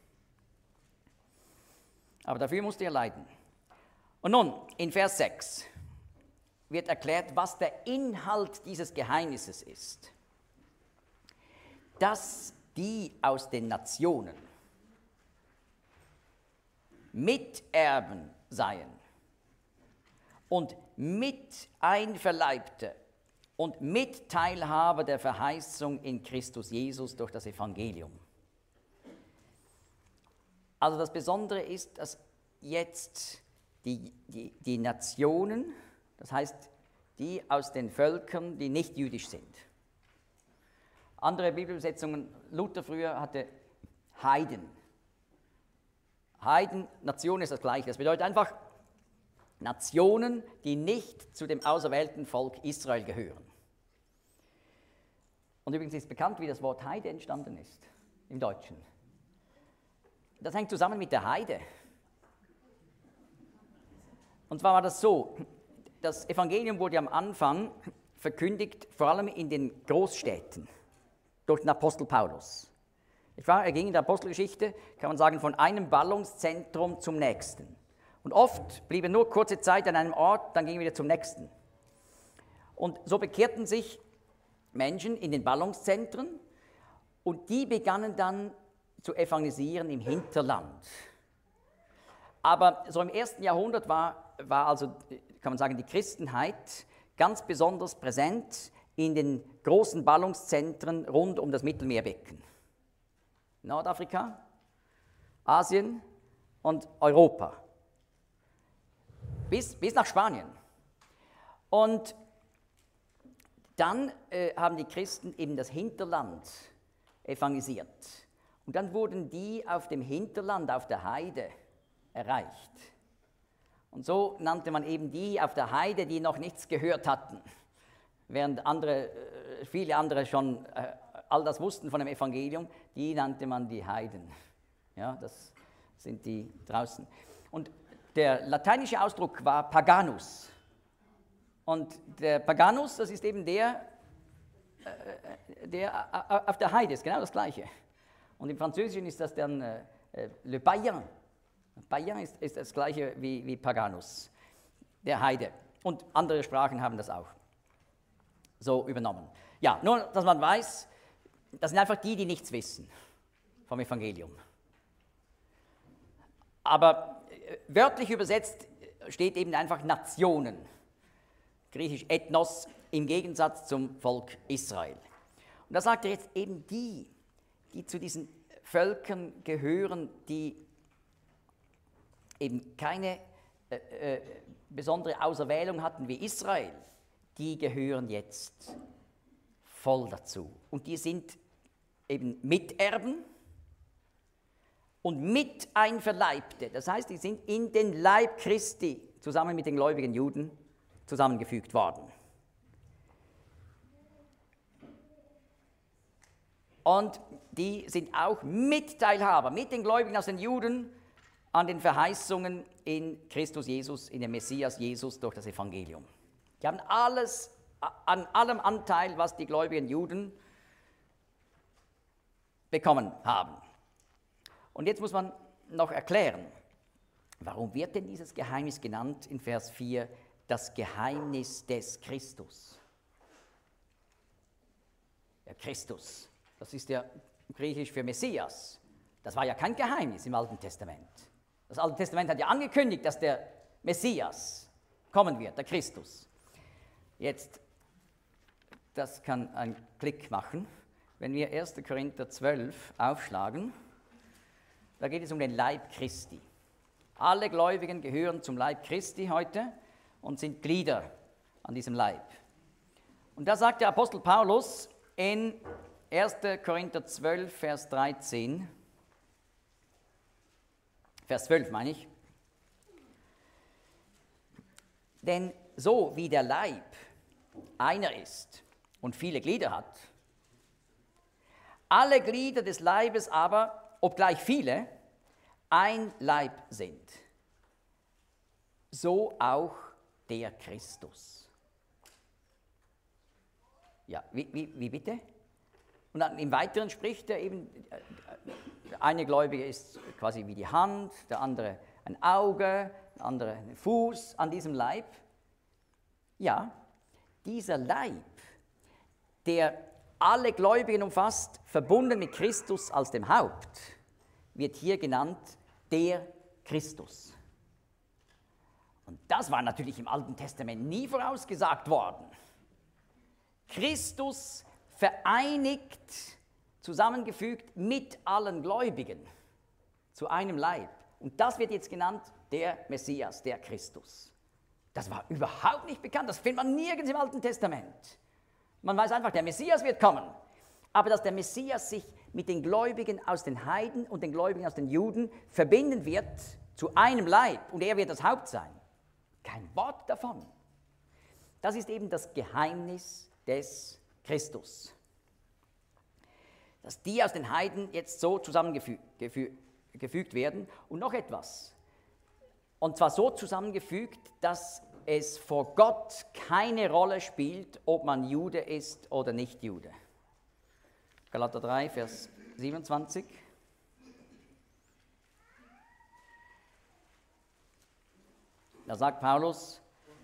[SPEAKER 1] Aber dafür musste er leiden. Und nun, in Vers sechs wird erklärt, was der Inhalt dieses Geheimnisses ist. Dass die aus den Nationen Miterben seien und Miteinverleibte und Mitteilhaber der Verheißung in Christus Jesus durch das Evangelium. Also das Besondere ist, dass jetzt die, die, die Nationen, das heißt die aus den Völkern, die nicht jüdisch sind. Andere Bibelübersetzungen, Luther früher hatte Heiden. Heiden, Nation ist das Gleiche. Das bedeutet einfach Nationen, die nicht zu dem auserwählten Volk Israel gehören. Und übrigens ist bekannt, wie das Wort Heide entstanden ist im Deutschen. Das hängt zusammen mit der Heide. Und zwar war das so, das Evangelium wurde am Anfang verkündigt, vor allem in den Großstädten, durch den Apostel Paulus. Ich war, er ging in der Apostelgeschichte, kann man sagen, von einem Ballungszentrum zum nächsten. Und oft blieb er nur kurze Zeit an einem Ort, dann ging er wieder zum nächsten. Und so bekehrten sich Menschen in den Ballungszentren und die begannen dann zu evangelisieren im Hinterland. Aber so im ersten Jahrhundert war, war also, kann man sagen, die Christenheit ganz besonders präsent in den großen Ballungszentren rund um das Mittelmeerbecken. Nordafrika, Asien und Europa. Bis, bis nach Spanien. Und dann äh, haben die Christen eben das Hinterland evangelisiert. Und dann wurden die auf dem Hinterland, auf der Heide, erreicht. Und so nannte man eben die auf der Heide, die noch nichts gehört hatten, während andere, viele andere schon äh, all das wussten von dem Evangelium, die nannte man die Heiden. Ja, das sind die draußen. Und der lateinische Ausdruck war Paganus. Und der Paganus, das ist eben der, äh, der auf der Heide ist, genau das Gleiche. Und im Französischen ist das dann äh, Le Païen. Païen ist, ist das Gleiche wie, wie Paganus, der Heide. Und andere Sprachen haben das auch so übernommen. Ja, nur, dass man weiß, das sind einfach die, die nichts wissen vom Evangelium. Aber äh, wörtlich übersetzt steht eben einfach Nationen. Griechisch Ethnos im Gegensatz zum Volk Israel. Und da sagt er jetzt eben die, die zu diesen Völkern gehören, die eben keine äh, äh, besondere Auserwählung hatten wie Israel, die gehören jetzt voll dazu. Und die sind eben Miterben und Miteinverleibte. Das heißt, die sind in den Leib Christi zusammen mit den gläubigen Juden zusammengefügt worden. Und die sind auch Mitteilhaber mit den Gläubigen aus den Juden an den Verheißungen in Christus Jesus, in dem Messias Jesus durch das Evangelium. Die haben alles, an allem Anteil, was die gläubigen Juden bekommen haben. Und jetzt muss man noch erklären, warum wird denn dieses Geheimnis genannt in Vers vier, das Geheimnis des Christus? Der Christus, das ist ja griechisch für Messias. Das war ja kein Geheimnis im Alten Testament. Das Alte Testament hat ja angekündigt, dass der Messias kommen wird, der Christus. Jetzt, das kann einen Klick machen. Wenn wir erster Korinther zwölf aufschlagen, da geht es um den Leib Christi. Alle Gläubigen gehören zum Leib Christi heute und sind Glieder an diesem Leib. Und da sagt der Apostel Paulus in erster Korinther zwölf, Vers dreizehn, Vers zwölf meine ich, denn so wie der Leib einer ist und viele Glieder hat, alle Glieder des Leibes aber, obgleich viele, ein Leib sind, so auch der Christus. Ja, wie, wie, wie bitte? Und dann im Weiteren spricht er eben, der eine Gläubige ist quasi wie die Hand, der andere ein Auge, der andere ein Fuß an diesem Leib. Ja, dieser Leib, der alle Gläubigen umfasst, verbunden mit Christus als dem Haupt, wird hier genannt der Christus. Und das war natürlich im Alten Testament nie vorausgesagt worden. Christus vereinigt, zusammengefügt mit allen Gläubigen zu einem Leib. Und das wird jetzt genannt der Messias, der Christus. Das war überhaupt nicht bekannt, das findet man nirgends im Alten Testament. Man weiß einfach, der Messias wird kommen. Aber dass der Messias sich mit den Gläubigen aus den Heiden und den Gläubigen aus den Juden verbinden wird zu einem Leib und er wird das Haupt sein. Kein Wort davon. Das ist eben das Geheimnis des Christus. Dass die aus den Heiden jetzt so zusammengefügt werden. Und noch etwas. Und zwar so zusammengefügt, dass es vor Gott keine Rolle spielt, ob man Jude ist oder nicht Jude. Galater drei, Vers siebenundzwanzig. Da sagt Paulus,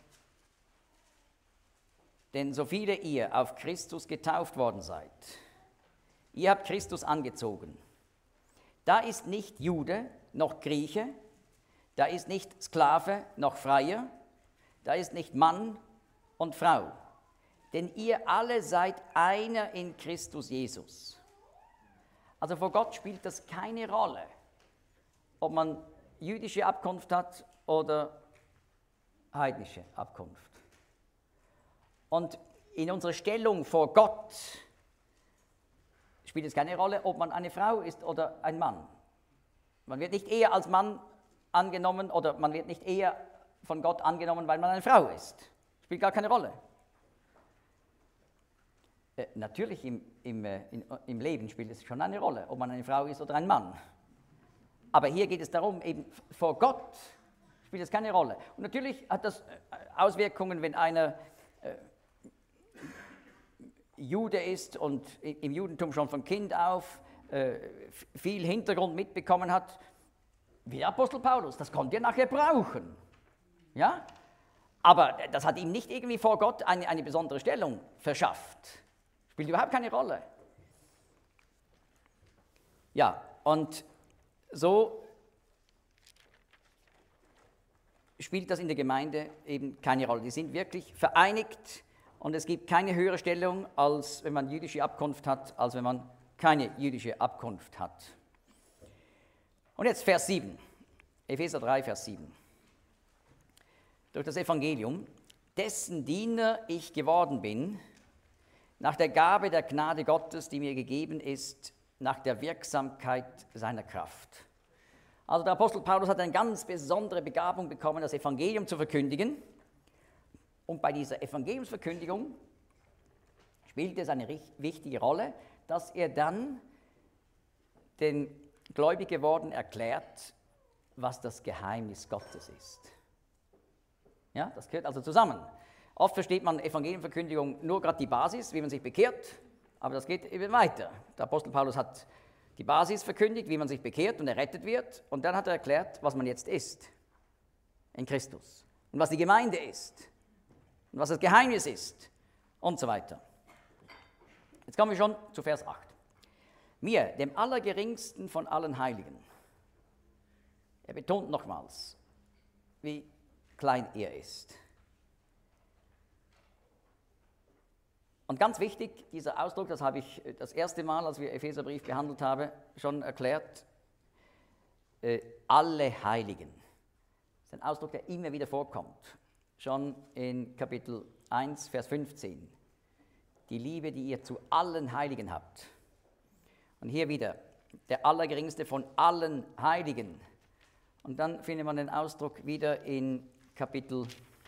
[SPEAKER 1] denn so viele ihr auf Christus getauft worden seid, ihr habt Christus angezogen. Da ist nicht Jude noch Grieche, da ist nicht Sklave noch Freier, da ist nicht Mann und Frau, denn ihr alle seid einer in Christus Jesus. Also vor Gott spielt das keine Rolle, ob man jüdische Abkunft hat oder heidnische Abkunft. Und in unserer Stellung vor Gott spielt es keine Rolle, ob man eine Frau ist oder ein Mann. Man wird nicht eher als Mann angenommen oder man wird nicht eher von Gott angenommen, weil man eine Frau ist. Spielt gar keine Rolle. Äh, natürlich im, im, äh, in, im Leben spielt es schon eine Rolle, ob man eine Frau ist oder ein Mann. Aber hier geht es darum, eben vor Gott spielt es keine Rolle. Und natürlich hat das Auswirkungen, wenn einer äh, Jude ist und im Judentum schon von Kind auf äh, viel Hintergrund mitbekommen hat, wie der Apostel Paulus, das konnte er nachher brauchen. Ja? Aber das hat ihm nicht irgendwie vor Gott eine, eine besondere Stellung verschafft. Spielt überhaupt keine Rolle. Ja, und so spielt das in der Gemeinde eben keine Rolle. Die sind wirklich vereinigt und es gibt keine höhere Stellung, als wenn man jüdische Abkunft hat, als wenn man keine jüdische Abkunft hat. Und jetzt Vers sieben, Epheser drei, Vers sieben. Durch das Evangelium, dessen Diener ich geworden bin, nach der Gabe der Gnade Gottes, die mir gegeben ist, nach der Wirksamkeit seiner Kraft. Also der Apostel Paulus hat eine ganz besondere Begabung bekommen, das Evangelium zu verkündigen. Und bei dieser Evangeliumsverkündigung spielt es eine wichtige Rolle, dass er dann den gläubig geworden erklärt, was das Geheimnis Gottes ist. Ja, das gehört also zusammen. Oft versteht man Evangeliumverkündigung nur gerade die Basis, wie man sich bekehrt, aber das geht eben weiter. Der Apostel Paulus hat die Basis verkündigt, wie man sich bekehrt und errettet wird, und dann hat er erklärt, was man jetzt ist in Christus und was die Gemeinde ist und was das Geheimnis ist und so weiter. Jetzt kommen wir schon zu Vers acht. Mir, dem Allergeringsten von allen Heiligen, er betont nochmals, wie klein er ist. Und ganz wichtig, dieser Ausdruck, das habe ich das erste Mal, als wir Epheserbrief behandelt haben, schon erklärt, äh, alle Heiligen. Das ist ein Ausdruck, der immer wieder vorkommt. Schon in Kapitel eins, Vers fünfzehn. Die Liebe, die ihr zu allen Heiligen habt. Und hier wieder, der Allergeringste von allen Heiligen. Und dann findet man den Ausdruck wieder in Kapitel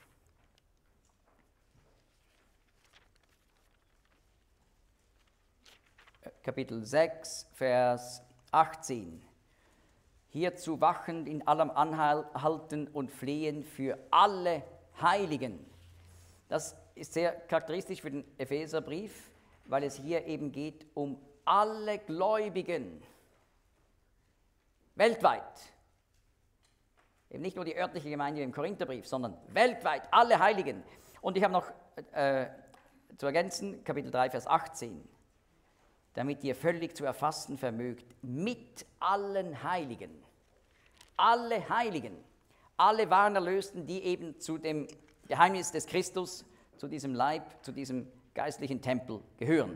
[SPEAKER 1] Kapitel sechs, Vers achtzehn. Hierzu wachend in allem Anhalten und Flehen für alle Heiligen. Das ist sehr charakteristisch für den Epheserbrief, weil es hier eben geht um alle Gläubigen. Weltweit. Eben nicht nur die örtliche Gemeinde im Korintherbrief, sondern weltweit, alle Heiligen. Und ich habe noch äh, zu ergänzen, Kapitel drei, Vers achtzehn. Damit ihr völlig zu erfassen vermögt, mit allen Heiligen. Alle Heiligen, alle wahren Erlösten, die eben zu dem Geheimnis des Christus, zu diesem Leib, zu diesem geistlichen Tempel gehören.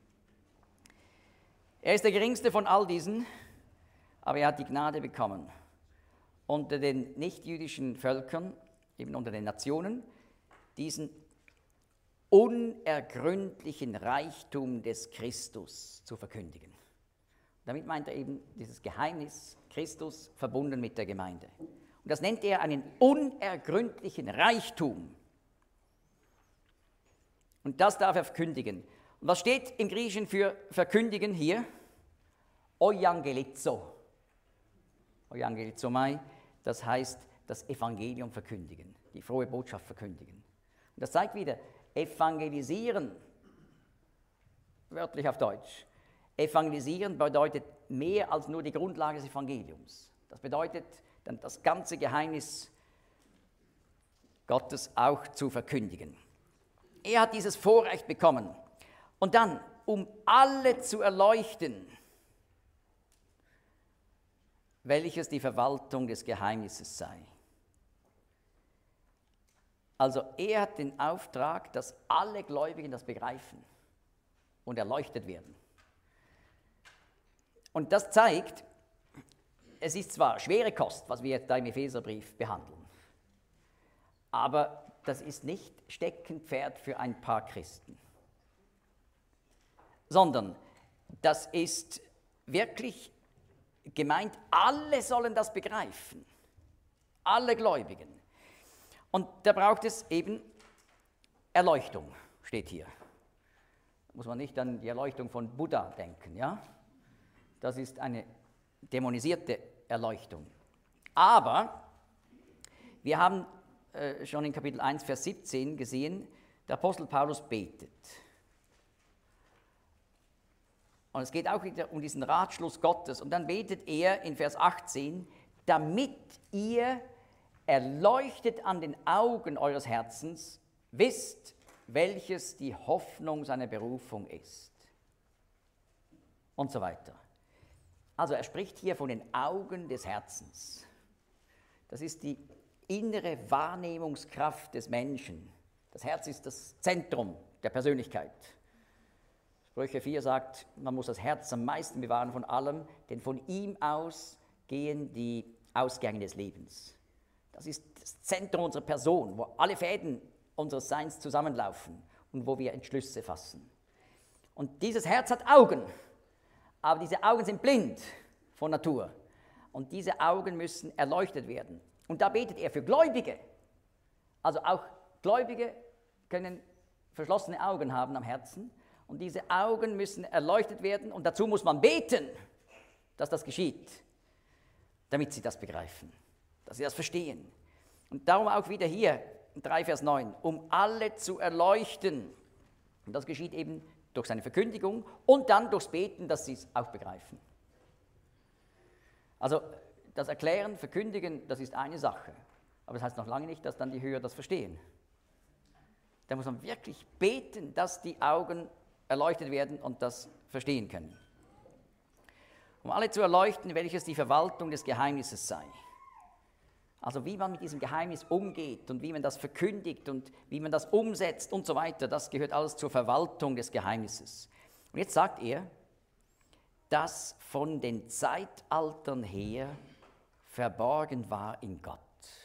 [SPEAKER 1] Er ist der geringste von all diesen, aber er hat die Gnade bekommen, unter den nichtjüdischen Völkern, eben unter den Nationen, diesen unergründlichen Reichtum des Christus zu verkündigen. Damit meint er eben dieses Geheimnis Christus verbunden mit der Gemeinde. Und das nennt er einen unergründlichen Reichtum. Und das darf er verkündigen. Und was steht im Griechischen für verkündigen hier? Euangelizo. Euangelizomai, das heißt das Evangelium verkündigen, die frohe Botschaft verkündigen. Und das zeigt wieder, evangelisieren, wörtlich auf Deutsch, evangelisieren bedeutet mehr als nur die Grundlage des Evangeliums. Das bedeutet, dann das ganze Geheimnis Gottes auch zu verkündigen. Er hat dieses Vorrecht bekommen. Und dann, um alle zu erleuchten, welches die Verwaltung des Geheimnisses sei. Also er hat den Auftrag, dass alle Gläubigen das begreifen und erleuchtet werden. Und das zeigt, es ist zwar schwere Kost, was wir jetzt da im Epheserbrief behandeln, aber das ist nicht Steckenpferd für ein paar Christen, sondern das ist wirklich gemeint, alle sollen das begreifen. Alle Gläubigen. Und da braucht es eben Erleuchtung, steht hier. Da muss man nicht an die Erleuchtung von Buddha denken, ja? Das ist eine dämonisierte Erleuchtung. Aber wir haben äh, schon in Kapitel eins, Vers siebzehn gesehen, der Apostel Paulus betet. Und es geht auch wieder um diesen Ratschluss Gottes. Und dann betet er in Vers achtzehn, damit ihr erleuchtet an den Augen eures Herzens, wisst, welches die Hoffnung seiner Berufung ist. Und so weiter. Also er spricht hier von den Augen des Herzens. Das ist die innere Wahrnehmungskraft des Menschen. Das Herz ist das Zentrum der Persönlichkeit. Sprüche vier sagt, man muss das Herz am meisten bewahren von allem, denn von ihm aus gehen die Ausgänge des Lebens. Das ist das Zentrum unserer Person, wo alle Fäden unseres Seins zusammenlaufen und wo wir Entschlüsse fassen. Und dieses Herz hat Augen, aber diese Augen sind blind von Natur. Und diese Augen müssen erleuchtet werden. Und da betet er für Gläubige. Also auch Gläubige können verschlossene Augen haben am Herzen. Und diese Augen müssen erleuchtet werden. Und dazu muss man beten, dass das geschieht, damit sie das begreifen, dass sie das verstehen. Und darum auch wieder hier, drei Vers neun, um alle zu erleuchten. Und das geschieht eben durch seine Verkündigung und dann durchs Beten, dass sie es auch begreifen. Also das Erklären, Verkündigen, das ist eine Sache. Aber das heißt noch lange nicht, dass dann die Hörer das verstehen. Da muss man wirklich beten, dass die Augen erleuchtet werden und das verstehen können. Um alle zu erleuchten, welches die Verwaltung des Geheimnisses sei. Also wie man mit diesem Geheimnis umgeht und wie man das verkündigt und wie man das umsetzt und so weiter, das gehört alles zur Verwaltung des Geheimnisses. Und jetzt sagt er, dass von den Zeitaltern her verborgen war in Gott,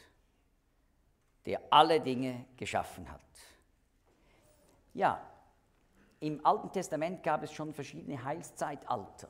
[SPEAKER 1] der alle Dinge geschaffen hat. Ja, im Alten Testament gab es schon verschiedene Heilszeitalter.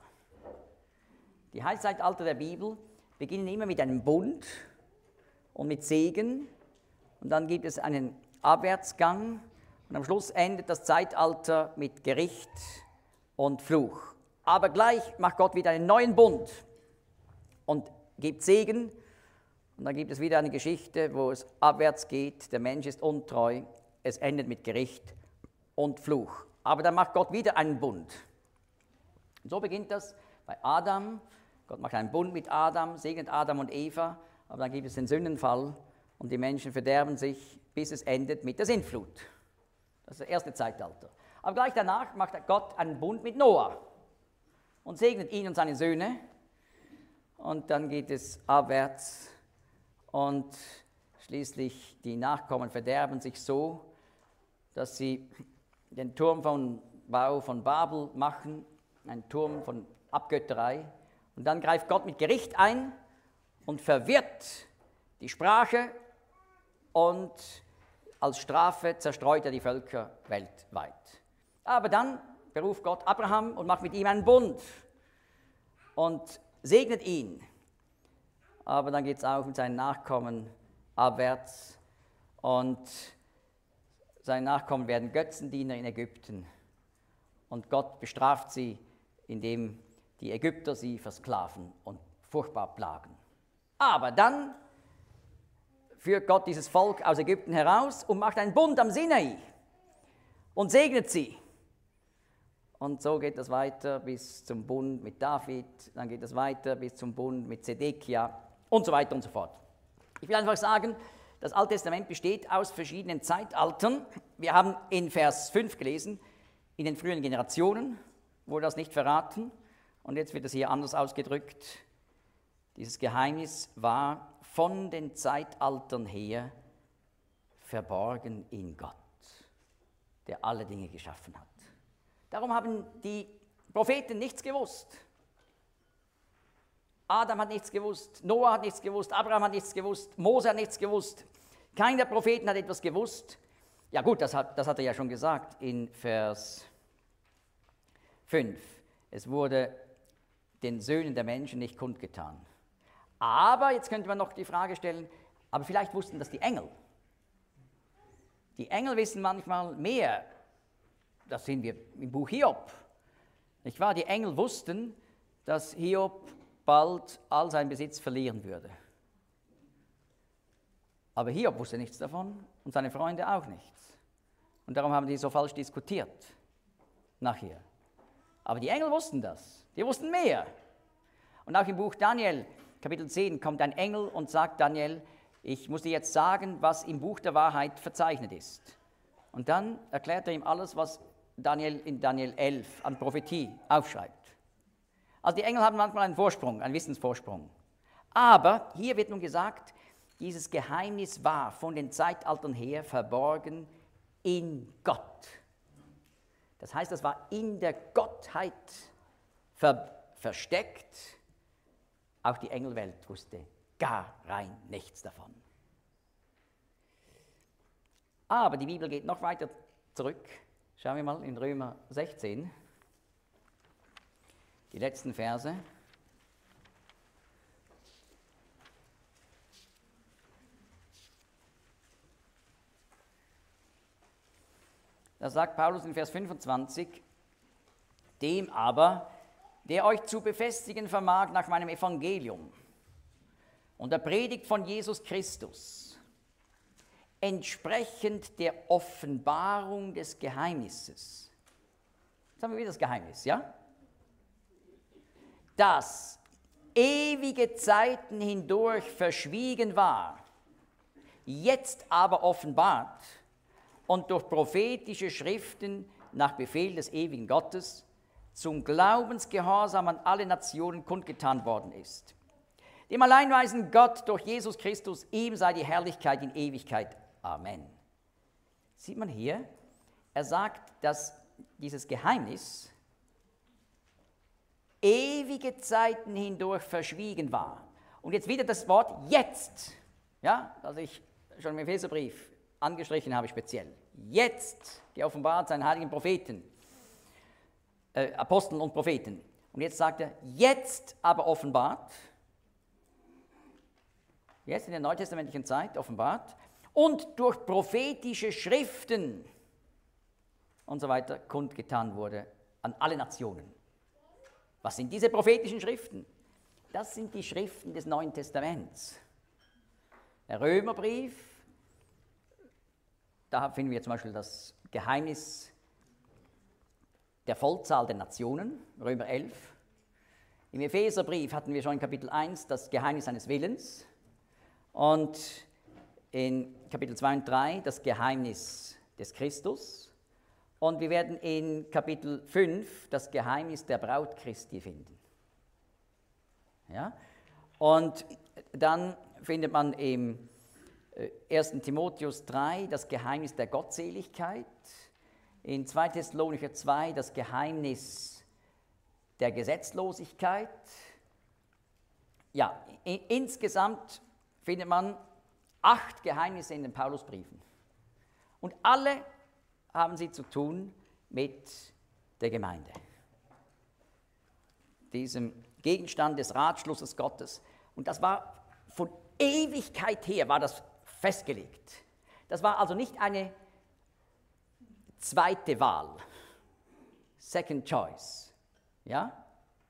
[SPEAKER 1] Die Heilszeitalter der Bibel beginnen immer mit einem Bund und mit Segen und dann gibt es einen Abwärtsgang und am Schluss endet das Zeitalter mit Gericht und Fluch. Aber gleich macht Gott wieder einen neuen Bund und gibt Segen und dann gibt es wieder eine Geschichte, wo es abwärts geht, der Mensch ist untreu, es endet mit Gericht und Fluch. Aber dann macht Gott wieder einen Bund. Und so beginnt das bei Adam. Gott macht einen Bund mit Adam, segnet Adam und Eva, aber dann gibt es den Sündenfall und die Menschen verderben sich, bis es endet mit der Sintflut. Das ist das erste Zeitalter. Aber gleich danach macht Gott einen Bund mit Noah und segnet ihn und seine Söhne. Und dann geht es abwärts und schließlich die Nachkommen verderben sich so, dass sie den Turm von Bau von Babel machen, einen Turm von Abgötterei. Und dann greift Gott mit Gericht ein und verwirrt die Sprache und als Strafe zerstreut er die Völker weltweit. Aber dann beruft Gott Abraham und macht mit ihm einen Bund und segnet ihn. Aber dann geht es auch mit seinen Nachkommen abwärts und seine Nachkommen werden Götzendiener in Ägypten. Und Gott bestraft sie, indem die Ägypter sie versklaven und furchtbar plagen. Aber dann führt Gott dieses Volk aus Ägypten heraus und macht einen Bund am Sinai und segnet sie. Und so geht das weiter bis zum Bund mit David, dann geht es weiter bis zum Bund mit Zedekia und so weiter und so fort. Ich will einfach sagen, das Alte Testament besteht aus verschiedenen Zeitaltern. Wir haben in Vers fünf gelesen, in den frühen Generationen wurde das nicht verraten. Und jetzt wird es hier anders ausgedrückt. Dieses Geheimnis war von den Zeitaltern her verborgen in Gott, der alle Dinge geschaffen hat. Darum haben die Propheten nichts gewusst. Adam hat nichts gewusst, Noah hat nichts gewusst, Abraham hat nichts gewusst, Mose hat nichts gewusst. Keiner der Propheten hat etwas gewusst. Ja gut, das hat, das hat er ja schon gesagt in Vers fünf. Es wurde den Söhnen der Menschen nicht kundgetan. Aber jetzt könnte man noch die Frage stellen, Aber vielleicht wussten das die Engel. Die Engel wissen manchmal mehr. Das sehen wir im Buch Hiob. Nicht wahr? Die Engel wussten, dass Hiob bald all seinen Besitz verlieren würde. Aber Hiob wusste nichts davon und seine Freunde auch nichts. Und darum haben die so falsch diskutiert nachher. Aber die Engel wussten das. Die wussten mehr. Und auch im Buch Daniel, Kapitel zehn, kommt ein Engel und sagt Daniel, ich muss dir jetzt sagen, was im Buch der Wahrheit verzeichnet ist. Und dann erklärt er ihm alles, was Daniel in Daniel elf an Prophetie aufschreibt. Also die Engel haben manchmal einen Vorsprung, einen Wissensvorsprung. Aber hier wird nun gesagt, dieses Geheimnis war von den Zeitaltern her verborgen in Gott. Das heißt, das war in der Gottheit ver- versteckt. Auch die Engelwelt wusste gar rein nichts davon. Aber die Bibel geht noch weiter zurück. Schauen wir mal in Römer sechzehn, die letzten Verse. Da sagt Paulus in Vers fünfundzwanzig, dem aber, der euch zu befestigen vermag nach meinem Evangelium und der Predigt von Jesus Christus, entsprechend der Offenbarung des Geheimnisses. Jetzt haben wir wieder das Geheimnis, ja? Das ewige Zeiten hindurch verschwiegen war, jetzt aber offenbart und durch prophetische Schriften nach Befehl des ewigen Gottes zum Glaubensgehorsam an alle Nationen kundgetan worden ist. Dem alleinweisen Gott durch Jesus Christus, ihm sei die Herrlichkeit in Ewigkeit. Amen. Sieht man hier, er sagt, dass dieses Geheimnis ewige Zeiten hindurch verschwiegen war. Und jetzt wieder das Wort jetzt, ja, das ich schon im Epheserbrief angestrichen habe speziell. Jetzt geoffenbart seinen heiligen Propheten, äh, Aposteln und Propheten. Und jetzt sagt er, jetzt aber offenbart, jetzt in der neutestamentlichen Zeit offenbart, und durch prophetische Schriften und so weiter kundgetan wurde an alle Nationen. Was sind diese prophetischen Schriften? Das sind die Schriften des Neuen Testaments. Der Römerbrief, da finden wir zum Beispiel das Geheimnis der Vollzahl der Nationen, Römer elf. Im Epheserbrief hatten wir schon in Kapitel eins das Geheimnis seines Willens und in Kapitel zwei und drei das Geheimnis des Christus. Und wir werden in Kapitel fünf das Geheimnis der Braut Christi finden. Ja? Und dann findet man im ersten Timotheus drei das Geheimnis der Gottseligkeit, in zweiten Thessalonicher zwei das Geheimnis der Gesetzlosigkeit. Ja, in, insgesamt findet man acht Geheimnisse in den Paulusbriefen. Und alle haben sie zu tun mit der Gemeinde, diesem Gegenstand des Ratschlusses Gottes. Und das war von Ewigkeit her, war das festgelegt. Das war also nicht eine zweite Wahl, Second Choice. Ja?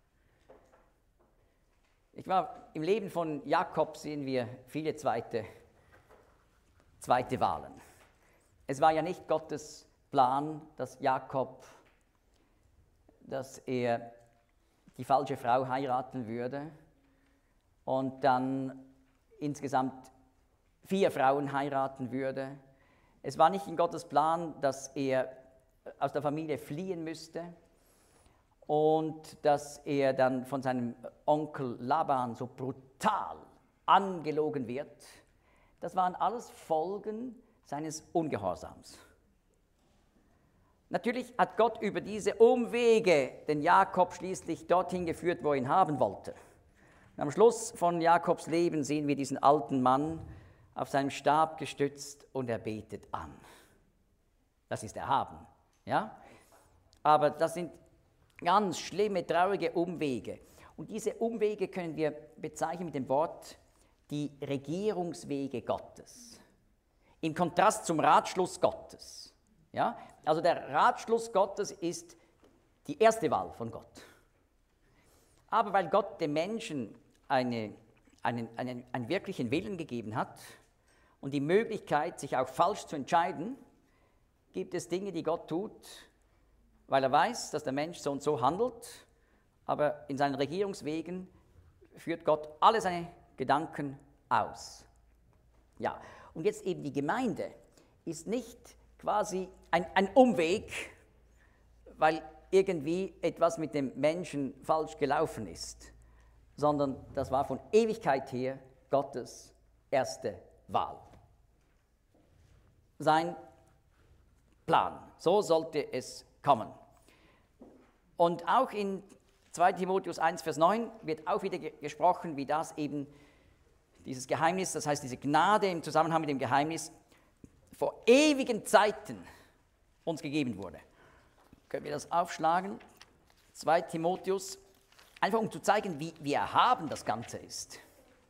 [SPEAKER 1] Ich war, im Leben von Jakob sehen wir viele zweite, zweite Wahlen. Es war ja nicht Gottes Plan, dass Jakob, dass er die falsche Frau heiraten würde und dann insgesamt vier Frauen heiraten würde. Es war nicht in Gottes Plan, dass er aus der Familie fliehen müsste und dass er dann von seinem Onkel Laban so brutal angelogen wird. Das waren alles Folgen seines Ungehorsams. Natürlich hat Gott über diese Umwege den Jakob schließlich dorthin geführt, wo er ihn haben wollte. Und am Schluss von Jakobs Leben sehen wir diesen alten Mann auf seinem Stab gestützt und er betet an. Das ist erhaben, ja? Aber das sind ganz schlimme, traurige Umwege. Und diese Umwege können wir bezeichnen mit dem Wort die Regierungswege Gottes. Im Kontrast zum Ratschluss Gottes. Ja? Also der Ratschluss Gottes ist die erste Wahl von Gott. Aber weil Gott dem Menschen eine, einen, einen, einen wirklichen Willen gegeben hat und die Möglichkeit, sich auch falsch zu entscheiden, gibt es Dinge, die Gott tut, weil er weiß, dass der Mensch so und so handelt, aber in seinen Regierungswegen führt Gott alle seine Gedanken aus. Ja, und jetzt eben die Gemeinde ist nicht quasi ein, ein Umweg, weil irgendwie etwas mit dem Menschen falsch gelaufen ist, sondern das war von Ewigkeit her Gottes erste Wahl. Sein Plan, so sollte es kommen. Und auch in zweiter Timotheus eins, Vers neun wird auch wieder ge- gesprochen, wie das eben, dieses Geheimnis, das heißt diese Gnade im Zusammenhang mit dem Geheimnis, vor ewigen Zeiten uns gegeben wurde. Können wir das aufschlagen? zweiter Timotheus, einfach um zu zeigen, wie, wie erhaben das Ganze ist.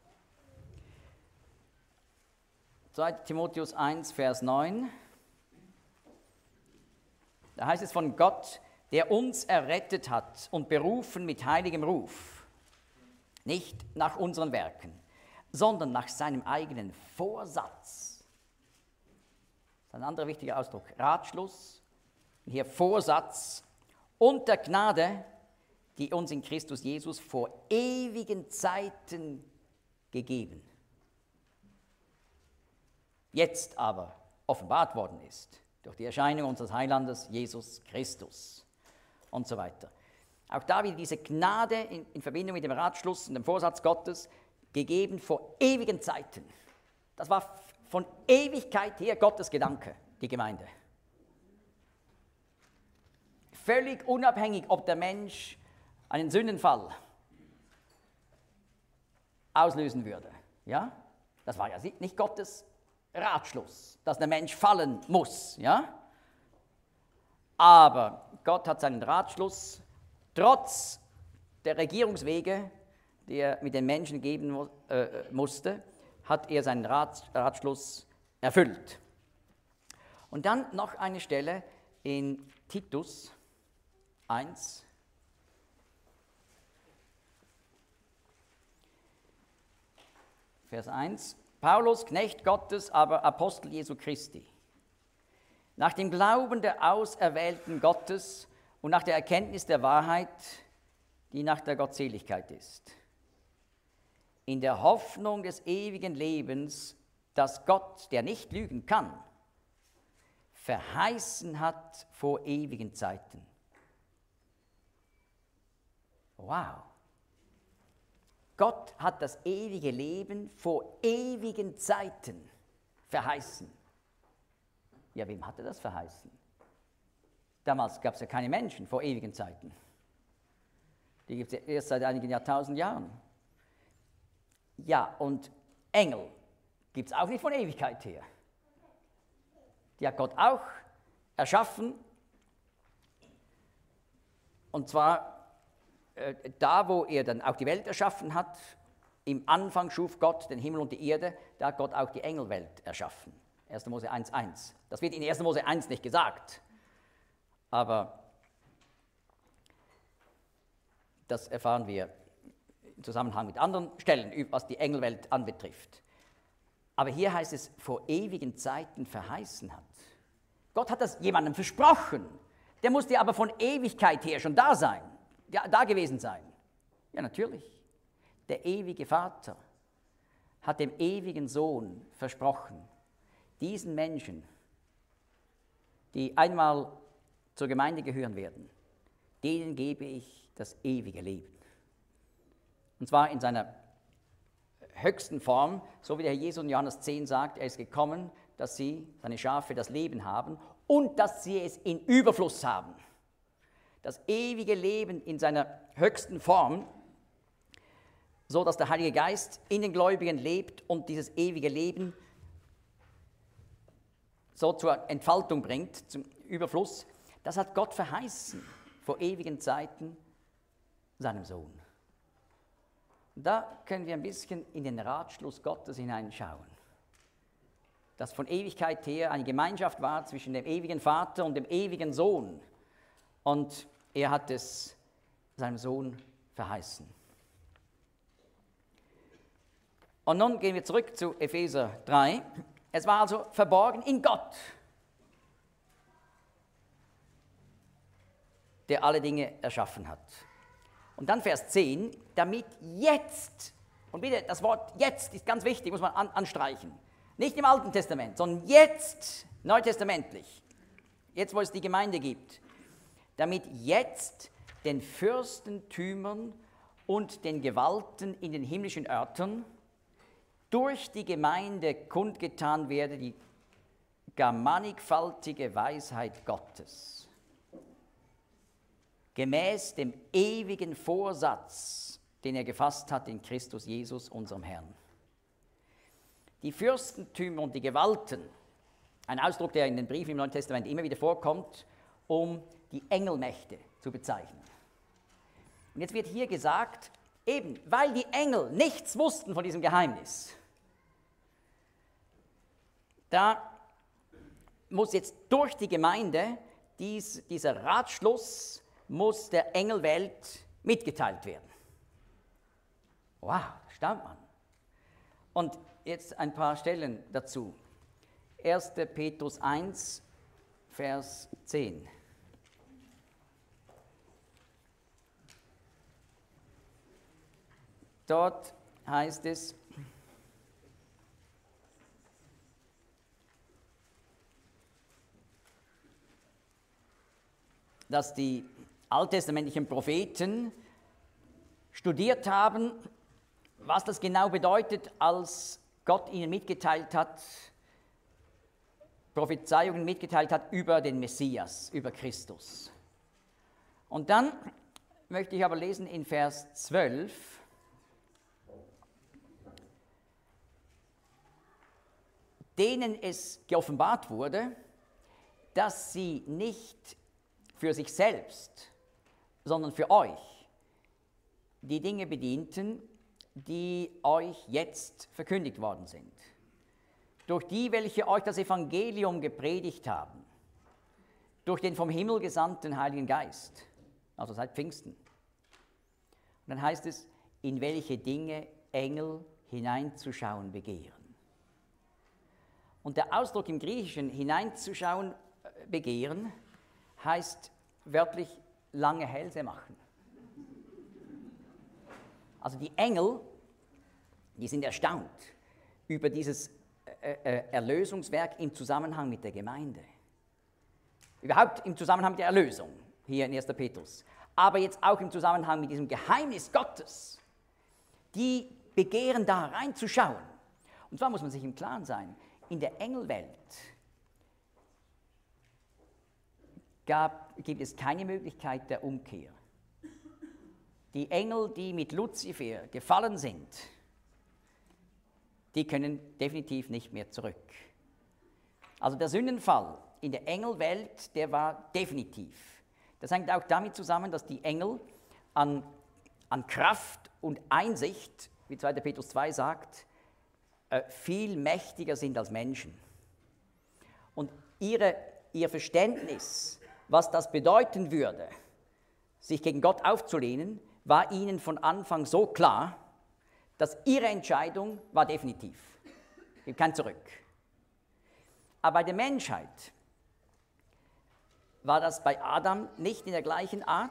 [SPEAKER 1] zweiter Timotheus eins, Vers neun. Da heißt es von Gott, der uns errettet hat und berufen mit heiligem Ruf, nicht nach unseren Werken, sondern nach seinem eigenen Vorsatz. Das ist ein anderer wichtiger Ausdruck. Ratschluss, hier Vorsatz und der Gnade, die uns in Christus Jesus vor ewigen Zeiten gegeben, jetzt aber offenbart worden ist, durch die Erscheinung unseres Heilandes Jesus Christus und so weiter. Auch da wieder diese Gnade in, in Verbindung mit dem Ratschluss und dem Vorsatz Gottes, gegeben vor ewigen Zeiten. Das war f- von Ewigkeit her Gottes Gedanke, die Gemeinde. Völlig unabhängig, ob der Mensch einen Sündenfall auslösen würde. Ja? Das war ja nicht Gottes Ratschluss, dass der Mensch fallen muss. Ja? Aber Gott hat seinen Ratschluss trotz der Regierungswege, die er mit den Menschen geben mu- äh, musste, hat er seinen Rat, Ratschluss erfüllt. Und dann noch eine Stelle in Titus eins. Vers eins. Paulus, Knecht Gottes, aber Apostel Jesu Christi. Nach dem Glauben der Auserwählten Gottes und nach der Erkenntnis der Wahrheit, die nach der Gottseligkeit ist. In der Hoffnung des ewigen Lebens, das Gott, der nicht lügen kann, verheißen hat vor ewigen Zeiten. Wow! Gott hat das ewige Leben vor ewigen Zeiten verheißen. Ja, wem hat er das verheißen? Damals gab es ja keine Menschen vor ewigen Zeiten. Die gibt es ja erst seit einigen Jahrtausend Jahren. Ja, und Engel gibt es auch nicht von Ewigkeit her. Die hat Gott auch erschaffen. Und zwar äh, da, wo er dann auch die Welt erschaffen hat. Im Anfang schuf Gott den Himmel und die Erde. Da hat Gott auch die Engelwelt erschaffen. erster Mose eins eins. Das wird in erster Mose eins nicht gesagt. Aber das erfahren wir im Zusammenhang mit anderen Stellen, was die Engelwelt anbetrifft. Aber hier heißt es, vor ewigen Zeiten verheißen hat. Gott hat das jemandem versprochen. Der musste aber von Ewigkeit her schon da sein, ja, da gewesen sein. Ja, natürlich. Der ewige Vater hat dem ewigen Sohn versprochen, diesen Menschen, die einmal zur Gemeinde gehören werden, denen gebe ich das ewige Leben. Und zwar in seiner höchsten Form, so wie der Herr Jesus in Johannes zehn sagt, er ist gekommen, dass sie, seine Schafe, das Leben haben und dass sie es in Überfluss haben. Das ewige Leben in seiner höchsten Form, so dass der Heilige Geist in den Gläubigen lebt und dieses ewige Leben so zur Entfaltung bringt, zum Überfluss, das hat Gott verheißen vor ewigen Zeiten seinem Sohn. Da können wir ein bisschen in den Ratschluss Gottes hineinschauen. Dass von Ewigkeit her eine Gemeinschaft war zwischen dem ewigen Vater und dem ewigen Sohn. Und er hat es seinem Sohn verheißen. Und nun gehen wir zurück zu Epheser drei. Es war also verborgen in Gott, der alle Dinge erschaffen hat. Und dann Vers zehn, damit jetzt, und wieder das Wort jetzt ist ganz wichtig, muss man an, anstreichen. Nicht im Alten Testament, sondern jetzt, neutestamentlich, jetzt wo es die Gemeinde gibt, damit jetzt den Fürstentümern und den Gewalten in den himmlischen Örtern durch die Gemeinde kundgetan werde die gar mannigfaltige Weisheit Gottes, gemäß dem ewigen Vorsatz, den er gefasst hat in Christus Jesus, unserem Herrn. Die Fürstentümer und die Gewalten, ein Ausdruck, der in den Briefen im Neuen Testament immer wieder vorkommt, um die Engelmächte zu bezeichnen. Und jetzt wird hier gesagt, eben weil die Engel nichts wussten von diesem Geheimnis, da muss jetzt durch die Gemeinde dies, dieser Ratschluss muss der Engelwelt mitgeteilt werden. Wow, staunt man. Und jetzt ein paar Stellen dazu. erster Petrus eins, Vers zehn. Dort heißt es, dass die alttestamentlichen Propheten studiert haben, was das genau bedeutet, als Gott ihnen mitgeteilt hat, Prophezeiungen mitgeteilt hat über den Messias, über Christus. Und dann möchte ich aber lesen in Vers zwölf, denen es geoffenbart wurde, dass sie nicht für sich selbst, sondern für euch die Dinge bedienten, die euch jetzt verkündigt worden sind. Durch die, welche euch das Evangelium gepredigt haben, durch den vom Himmel gesandten Heiligen Geist, also seit Pfingsten. Und dann heißt es, in welche Dinge Engel hineinzuschauen begehren. Und der Ausdruck im Griechischen, hineinzuschauen begehren, heißt wörtlich lange Hälse machen. Also die Engel, die sind erstaunt über dieses äh, äh, Erlösungswerk im Zusammenhang mit der Gemeinde. Überhaupt im Zusammenhang mit der Erlösung, hier in erster Petrus. Aber jetzt auch im Zusammenhang mit diesem Geheimnis Gottes. Die begehren da reinzuschauen. Und zwar muss man sich im Klaren sein, in der Engelwelt Gab, gibt es keine Möglichkeit der Umkehr. Die Engel, die mit Luzifer gefallen sind, die können definitiv nicht mehr zurück. Also der Sündenfall in der Engelwelt, der war definitiv. Das hängt auch damit zusammen, dass die Engel an, an Kraft und Einsicht, wie zweiter Petrus zwei sagt, äh, viel mächtiger sind als Menschen. Und ihre, ihr Verständnis, was das bedeuten würde, sich gegen Gott aufzulehnen, war ihnen von Anfang so klar, dass ihre Entscheidung war definitiv. Es gibt kein Zurück. Aber bei der Menschheit war das bei Adam nicht in der gleichen Art.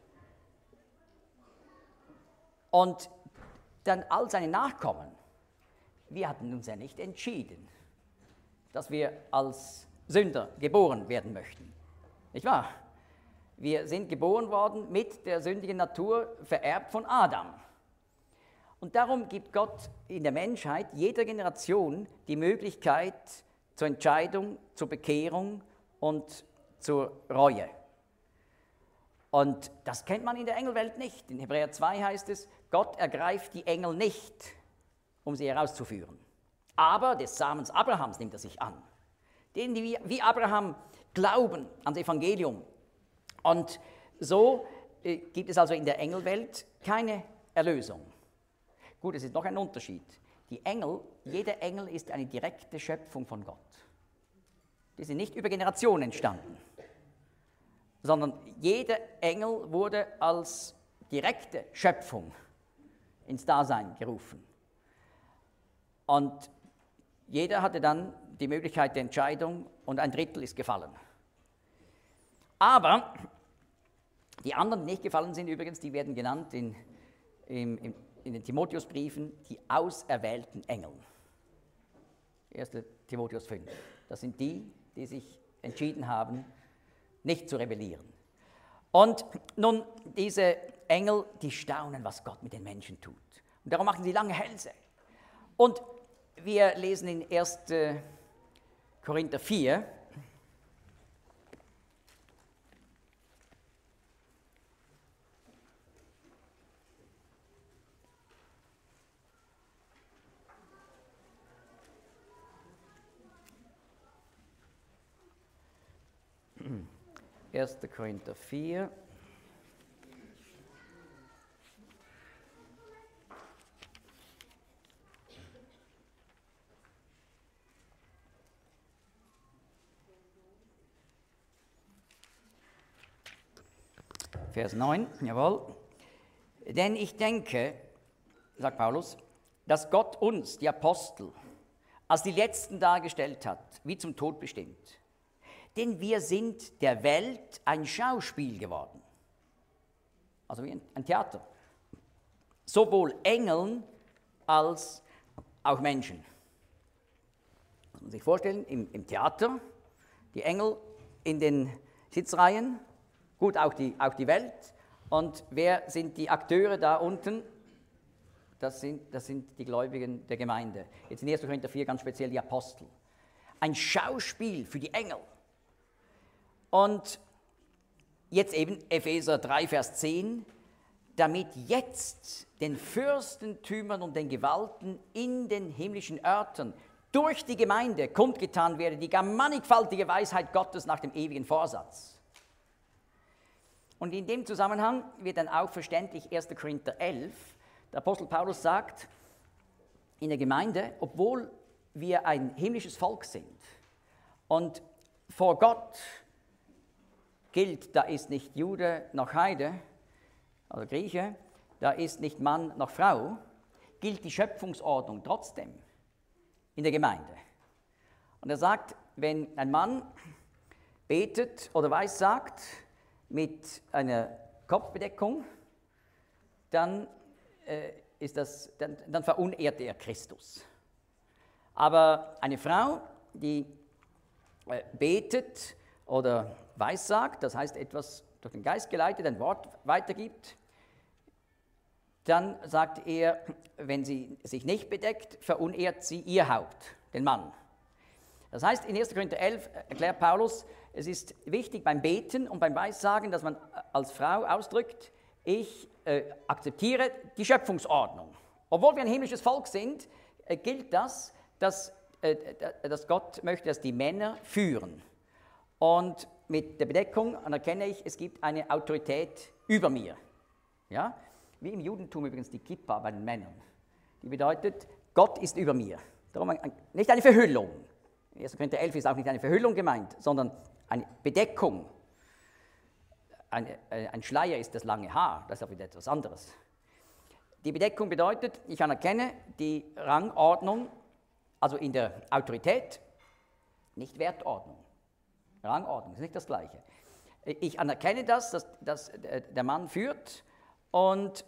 [SPEAKER 1] Und dann all seine Nachkommen, wir hatten uns ja nicht entschieden, dass wir als Sünder geboren werden möchten. Nicht wahr? Wir sind geboren worden mit der sündigen Natur, vererbt von Adam. Und darum gibt Gott in der Menschheit jeder Generation die Möglichkeit zur Entscheidung, zur Bekehrung und zur Reue. Und das kennt man in der Engelwelt nicht. In Hebräer zwei heißt es, Gott ergreift die Engel nicht, um sie herauszuführen. Aber des Samens Abrahams nimmt er sich an. Denen, die wie Abraham glauben ans Evangelium. Und so äh, gibt es also in der Engelwelt keine Erlösung. Gut, es ist noch ein Unterschied. Die Engel, jeder Engel ist eine direkte Schöpfung von Gott. Die sind nicht über Generationen entstanden, sondern jeder Engel wurde als direkte Schöpfung ins Dasein gerufen. Und jeder hatte dann die Möglichkeit der Entscheidung und ein Drittel ist gefallen. Aber die anderen, die nicht gefallen sind übrigens, die werden genannt in, in, in, in den Timotheusbriefen die auserwählten Engel. erster Timotheus fünf. Das sind die, die sich entschieden haben, nicht zu rebellieren. Und nun, diese Engel, die staunen, was Gott mit den Menschen tut. Und darum machen sie lange Hälse. Und wir lesen in erster Korinther vier, erster Korinther vier, Vers neun, jawohl. Denn ich denke, sagt Paulus, dass Gott uns, die Apostel, als die Letzten dargestellt hat, wie zum Tod bestimmt. Denn wir sind der Welt ein Schauspiel geworden. Also wie ein Theater. Sowohl Engeln als auch Menschen. Das muss man sich vorstellen, im, im Theater, die Engel in den Sitzreihen, gut, auch die, auch die Welt. Und wer sind die Akteure da unten? Das sind, das sind die Gläubigen der Gemeinde. Jetzt in erster Korinther vier ganz speziell die Apostel. Ein Schauspiel für die Engel. Und jetzt eben Epheser drei, Vers zehn, damit jetzt den Fürstentümern und den Gewalten in den himmlischen Örtern durch die Gemeinde kundgetan werde, die gar mannigfaltige Weisheit Gottes nach dem ewigen Vorsatz. Und in dem Zusammenhang wird dann auch verständlich erster Korinther elf, der Apostel Paulus sagt, in der Gemeinde, obwohl wir ein himmlisches Volk sind und vor Gott gilt, da ist nicht Jude noch Heide, also Grieche, da ist nicht Mann noch Frau, gilt die Schöpfungsordnung trotzdem in der Gemeinde. Und er sagt, wenn ein Mann betet oder weissagt mit einer Kopfbedeckung, dann, äh, ist das, dann, dann verunehrt er Christus. Aber eine Frau, die äh, betet oder weissagt, das heißt etwas durch den Geist geleitet, ein Wort weitergibt, dann sagt er, wenn sie sich nicht bedeckt, verunehrt sie ihr Haupt, den Mann. Das heißt, in erster Korinther elf erklärt Paulus, es ist wichtig beim Beten und beim Weissagen, dass man als Frau ausdrückt, ich äh, akzeptiere die Schöpfungsordnung. Obwohl wir ein himmlisches Volk sind, äh, gilt das, dass, äh, dass Gott möchte, dass die Männer führen. Und mit der Bedeckung anerkenne ich, es gibt eine Autorität über mir. Ja? Wie im Judentum übrigens die Kippa bei den Männern. Die bedeutet, Gott ist über mir. Darum ein, nicht eine Verhüllung. erster Korinther elf ist auch nicht eine Verhüllung gemeint, sondern eine Bedeckung. Eine, ein Schleier ist das lange Haar, das ist auch wieder etwas anderes. Die Bedeckung bedeutet, ich anerkenne die Rangordnung, also in der Autorität, nicht Wertordnung. Rangordnung ist nicht das Gleiche. Ich anerkenne das, dass, dass der Mann führt und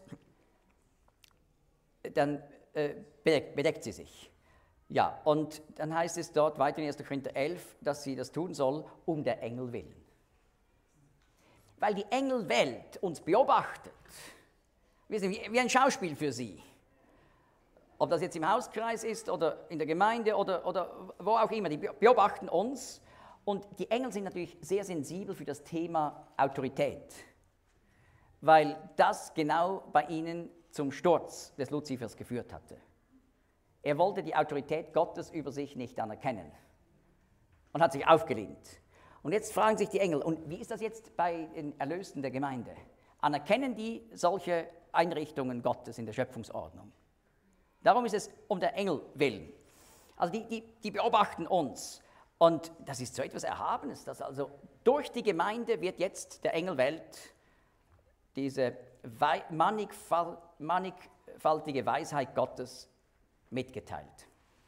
[SPEAKER 1] dann äh, bedeckt, bedeckt sie sich. Ja, und dann heißt es dort weiter in erster Korinther elf, dass sie das tun soll, um der Engel willen. Weil die Engelwelt uns beobachtet. Wir sind wie, wie ein Schauspiel für sie. Ob das jetzt im Hauskreis ist oder in der Gemeinde oder, oder wo auch immer, die beobachten uns. Und die Engel sind natürlich sehr sensibel für das Thema Autorität, weil das genau bei ihnen zum Sturz des Luzifers geführt hatte. Er wollte die Autorität Gottes über sich nicht anerkennen und hat sich aufgelehnt. Und jetzt fragen sich die Engel, und wie ist das jetzt bei den Erlösten der Gemeinde? Anerkennen die solche Einrichtungen Gottes in der Schöpfungsordnung? Darum ist es um der Engel willen. Also die, die, die beobachten uns. Und das ist so etwas Erhabenes, dass also durch die Gemeinde wird jetzt der Engelwelt diese wei- mannigfal- mannigfaltige Weisheit Gottes mitgeteilt.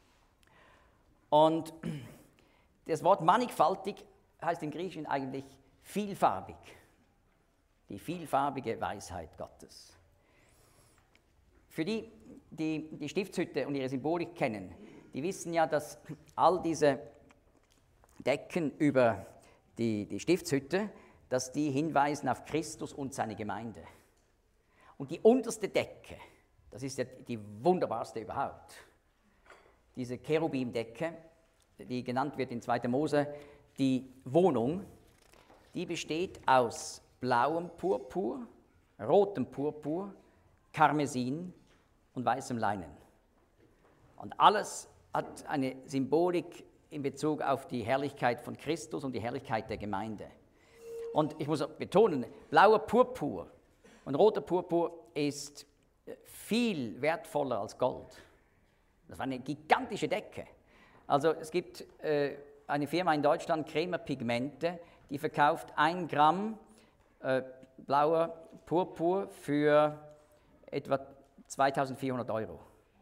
[SPEAKER 1] Und das Wort mannigfaltig heißt im Griechischen eigentlich vielfarbig. Die vielfarbige Weisheit Gottes. Für die, die die Stiftshütte und ihre Symbolik kennen, die wissen ja, dass all diese Decken über die, die Stiftshütte, dass die hinweisen auf Christus und seine Gemeinde. Und die unterste Decke, das ist ja die wunderbarste überhaupt, diese Cherubimdecke, die genannt wird in zweiter Mose, die Wohnung, die besteht aus blauem Purpur, rotem Purpur, Karmesin und weißem Leinen. Und alles hat eine Symbolik in Bezug auf die Herrlichkeit von Christus und die Herrlichkeit der Gemeinde. Und ich muss betonen, blauer Purpur und roter Purpur ist viel wertvoller als Gold. Das war eine gigantische Decke. Also es gibt äh, eine Firma in Deutschland, Kremer Pigmente, die verkauft ein Gramm äh, blauer Purpur für etwa zweitausendvierhundert Euro.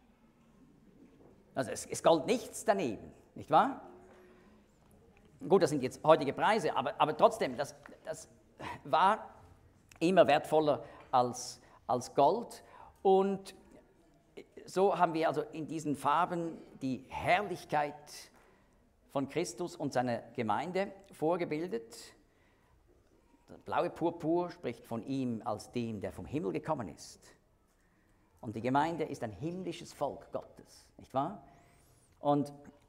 [SPEAKER 1] Also es, es gold nichts daneben, nicht wahr? Gut, das sind jetzt heutige Preise, aber, aber trotzdem, das, das war immer wertvoller als, als Gold. Und so haben wir also in diesen Farben die Herrlichkeit von Christus und seiner Gemeinde vorgebildet. Der blaue Purpur spricht von ihm als dem, der vom Himmel gekommen ist. Und die Gemeinde ist ein himmlisches Volk Gottes, nicht wahr? Und,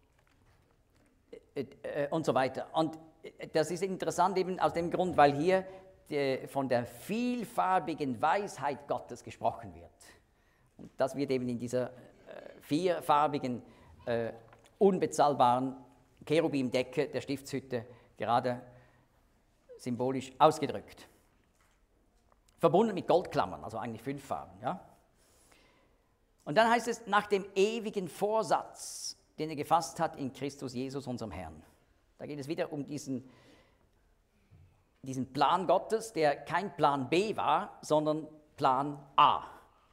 [SPEAKER 1] äh, und so weiter. Und das ist interessant eben aus dem Grund, weil hier die, von der vielfarbigen Weisheit Gottes gesprochen wird. Und das wird eben in dieser äh, vierfarbigen, äh, unbezahlbaren Cherubimdecke der Stiftshütte gerade symbolisch ausgedrückt. Verbunden mit Goldklammern, also eigentlich fünf Farben. Ja? Und dann heißt es, nach dem ewigen Vorsatz, den er gefasst hat in Christus Jesus, unserem Herrn. Da geht es wieder um diesen, diesen Plan Gottes, der kein Plan B war, sondern Plan A.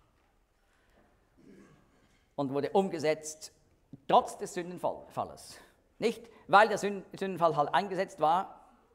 [SPEAKER 1] Und wurde umgesetzt, trotz des Sündenfalles. Nicht, weil der Sündenfall halt eingesetzt war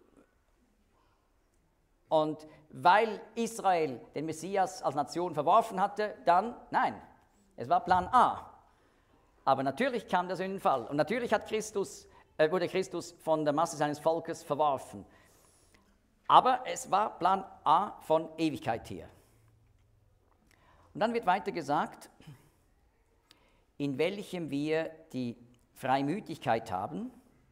[SPEAKER 1] und weil Israel den Messias als Nation verworfen hatte, dann, nein, es war Plan A. Aber natürlich kam der Sündenfall und natürlich hat Christus, äh, wurde Christus von der Masse seines Volkes verworfen. Aber es war Plan A von Ewigkeit her. Und dann wird weiter gesagt, in welchem wir die Freimütigkeit haben,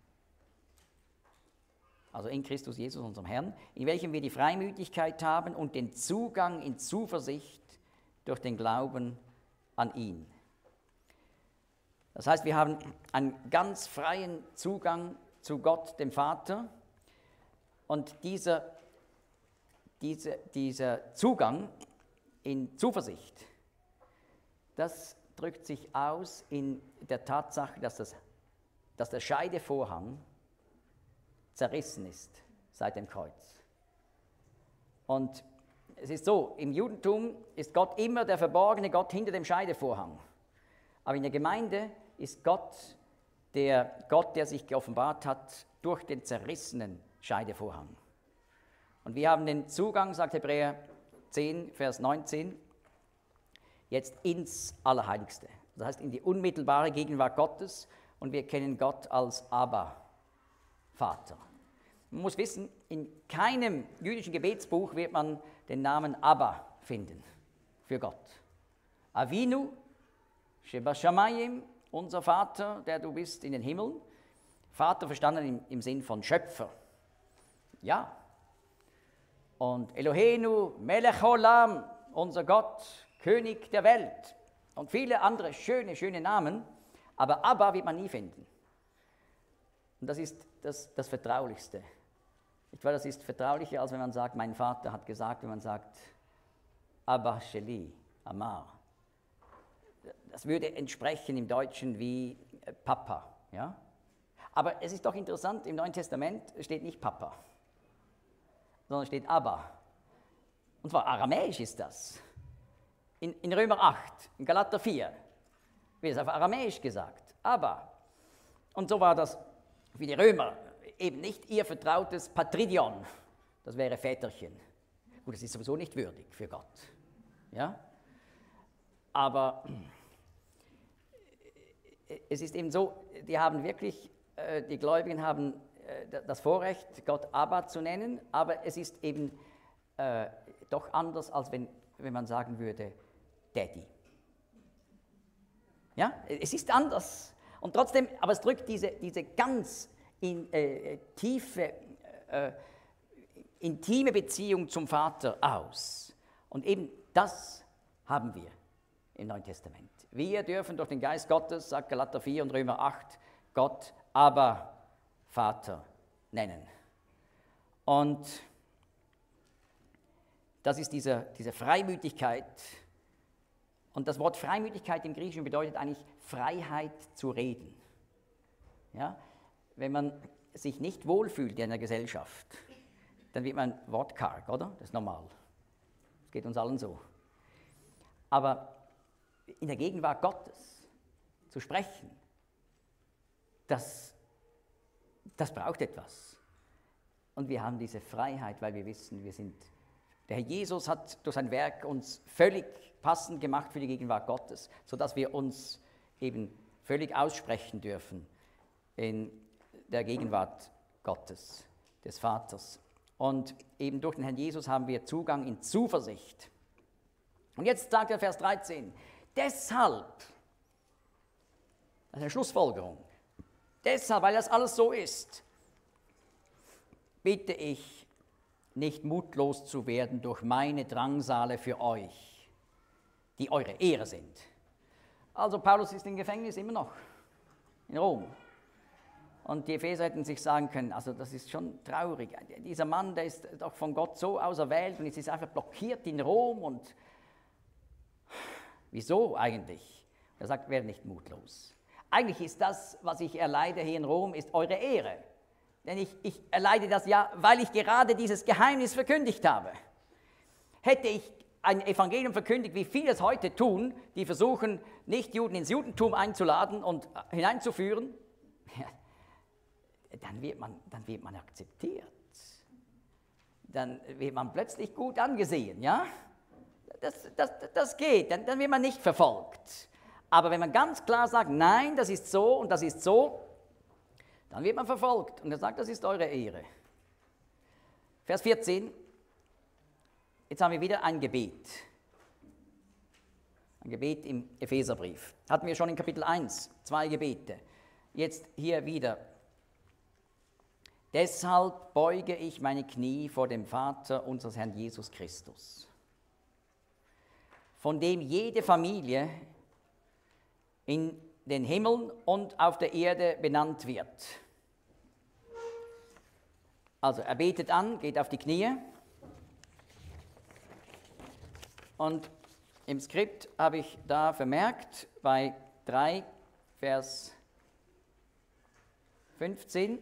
[SPEAKER 1] also in Christus Jesus, unserem Herrn, in welchem wir die Freimütigkeit haben und den Zugang in Zuversicht durch den Glauben an ihn. Das heißt, wir haben einen ganz freien Zugang zu Gott, dem Vater, und dieser, dieser, dieser Zugang in Zuversicht, das drückt sich aus in der Tatsache, dass, das, dass der Scheidevorhang zerrissen ist seit dem Kreuz. Und es ist so, im Judentum ist Gott immer der verborgene Gott hinter dem Scheidevorhang. Aber in der Gemeinde ist Gott der Gott, der sich geoffenbart hat durch den zerrissenen Scheidevorhang. Und wir haben den Zugang, sagt Hebräer zehn, Vers neunzehn, jetzt ins Allerheiligste. Das heißt, in die unmittelbare Gegenwart Gottes, und wir kennen Gott als Abba, Vater. Man muss wissen, in keinem jüdischen Gebetsbuch wird man den Namen Abba finden für Gott. Avinu, Sheba Shamayim, unser Vater, der du bist in den Himmeln. Vater verstanden im, im Sinn von Schöpfer. Ja. Und Elohenu, Melech Olam, unser Gott, König der Welt. Und viele andere schöne, schöne Namen. Aber Abba wird man nie finden. Und das ist das, das Vertraulichste. Ich weiß, das ist vertraulicher, als wenn man sagt, mein Vater hat gesagt, wenn man sagt, Abba Sheli, Amar. das würde entsprechen im Deutschen wie Papa. Ja? Aber es ist doch interessant, im Neuen Testament steht nicht Papa, sondern steht Abba. Und zwar aramäisch ist das. In, in Römer acht, in Galater vier wird es auf aramäisch gesagt, Abba. Und so war das für die Römer eben nicht ihr vertrautes Patridion, das wäre Väterchen. Gut, das ist sowieso nicht würdig für Gott. Ja? Aber es ist eben so, die haben wirklich, die Gläubigen haben das Vorrecht, Gott Abba zu nennen, aber es ist eben äh, doch anders, als wenn, wenn man sagen würde, Daddy. Ja, es ist anders. Und trotzdem, aber es drückt diese, diese ganz in, äh, tiefe, äh, intime Beziehung zum Vater aus. Und eben das haben wir im Neuen Testament. Wir dürfen durch den Geist Gottes, sagt Galater vier und Römer acht, Gott aber Vater nennen. Und das ist diese, diese Freimütigkeit. Und das Wort Freimütigkeit im Griechischen bedeutet eigentlich Freiheit zu reden. Ja? Wenn man sich nicht wohlfühlt in einer Gesellschaft, dann wird man wortkarg, oder? Das ist normal. Das geht uns allen so. Aber in der Gegenwart Gottes zu sprechen, das, das braucht etwas. Und wir haben diese Freiheit, weil wir wissen, wir sind, der Herr Jesus hat durch sein Werk uns völlig passend gemacht für die Gegenwart Gottes, sodass wir uns eben völlig aussprechen dürfen in der Gegenwart Gottes, des Vaters. Und eben durch den Herrn Jesus haben wir Zugang in Zuversicht. Und jetzt sagt er Vers dreizehn, deshalb, das ist eine Schlussfolgerung, deshalb, weil das alles so ist, bitte ich, nicht mutlos zu werden durch meine Drangsale für euch, die eure Ehre sind. Also Paulus ist im Gefängnis immer noch, in Rom. Und die Epheser hätten sich sagen können, also das ist schon traurig, dieser Mann, der ist doch von Gott so auserwählt und jetzt ist einfach blockiert in Rom und wieso eigentlich? Er sagt, werde nicht mutlos. Eigentlich ist das, was ich erleide hier in Rom, ist eure Ehre. Denn ich, ich erleide das ja, weil ich gerade dieses Geheimnis verkündigt habe. Hätte ich ein Evangelium verkündigt, wie viele es heute tun, die versuchen, Nichtjuden ins Judentum einzuladen und hineinzuführen, ja, dann, wird man, dann wird man akzeptiert. Dann wird man plötzlich gut angesehen, ja? Das, das, das geht, dann, dann wird man nicht verfolgt. Aber wenn man ganz klar sagt, nein, das ist so und das ist so, dann wird man verfolgt. Und er sagt, das ist eure Ehre. Vers vierzehn, jetzt haben wir wieder ein Gebet. Ein Gebet im Epheserbrief. Hatten wir schon in Kapitel eins, zwei Gebete. Jetzt hier wieder. Deshalb beuge ich meine Knie vor dem Vater unseres Herrn Jesus Christus, von dem jede Familie in den Himmeln und auf der Erde benannt wird. Also er betet an, geht auf die Knie und im Skript habe ich da vermerkt, bei drei, Vers fünfzehn,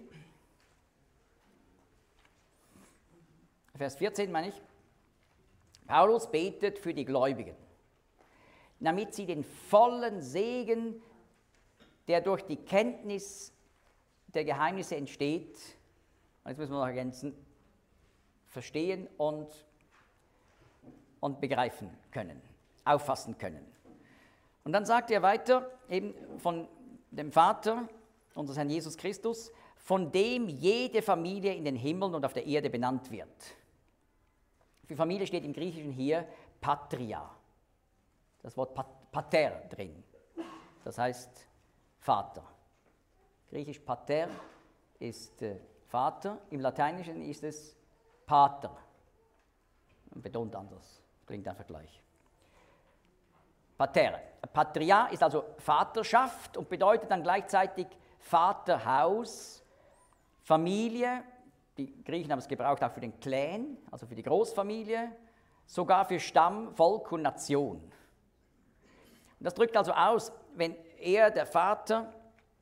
[SPEAKER 1] Vers vierzehn meine ich, Paulus betet für die Gläubigen, damit sie den vollen Segen, der durch die Kenntnis der Geheimnisse entsteht, und jetzt müssen wir noch ergänzen, verstehen und, und begreifen können, auffassen können. Und dann sagt er weiter, eben von dem Vater, unseres Herrn Jesus Christus, von dem jede Familie in den Himmeln und auf der Erde benannt wird. Für Familie steht im Griechischen hier Patria, das Wort Pater drin, das heißt Vater. Griechisch Pater ist äh, Vater, im Lateinischen ist es Pater. Man betont anders, klingt einfach gleich. Pater. Patria ist also Vaterschaft und bedeutet dann gleichzeitig Vaterhaus, Familie. Die Griechen haben es gebraucht auch für den Clan, also für die Großfamilie, sogar für Stamm, Volk und Nation. Das drückt also aus, wenn er, der Vater,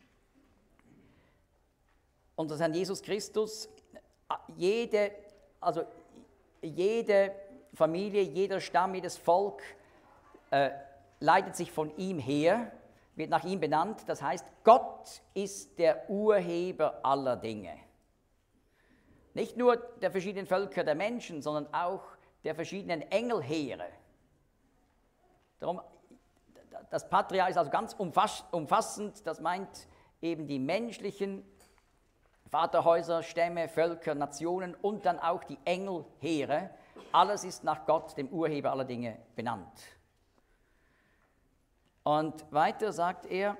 [SPEAKER 1] unseres Herrn Jesus Christus, jede, also jede Familie, jeder Stamm, jedes Volk äh, leitet sich von ihm her, wird nach ihm benannt. Das heißt, Gott ist der Urheber aller Dinge. Nicht nur der verschiedenen Völker der Menschen, sondern auch der verschiedenen Engelheere. Darum, das Patria ist also ganz umfassend, das meint eben die menschlichen Vaterhäuser, Stämme, Völker, Nationen und dann auch die Engelheere. Alles ist nach Gott, dem Urheber aller Dinge, benannt. Und weiter sagt er,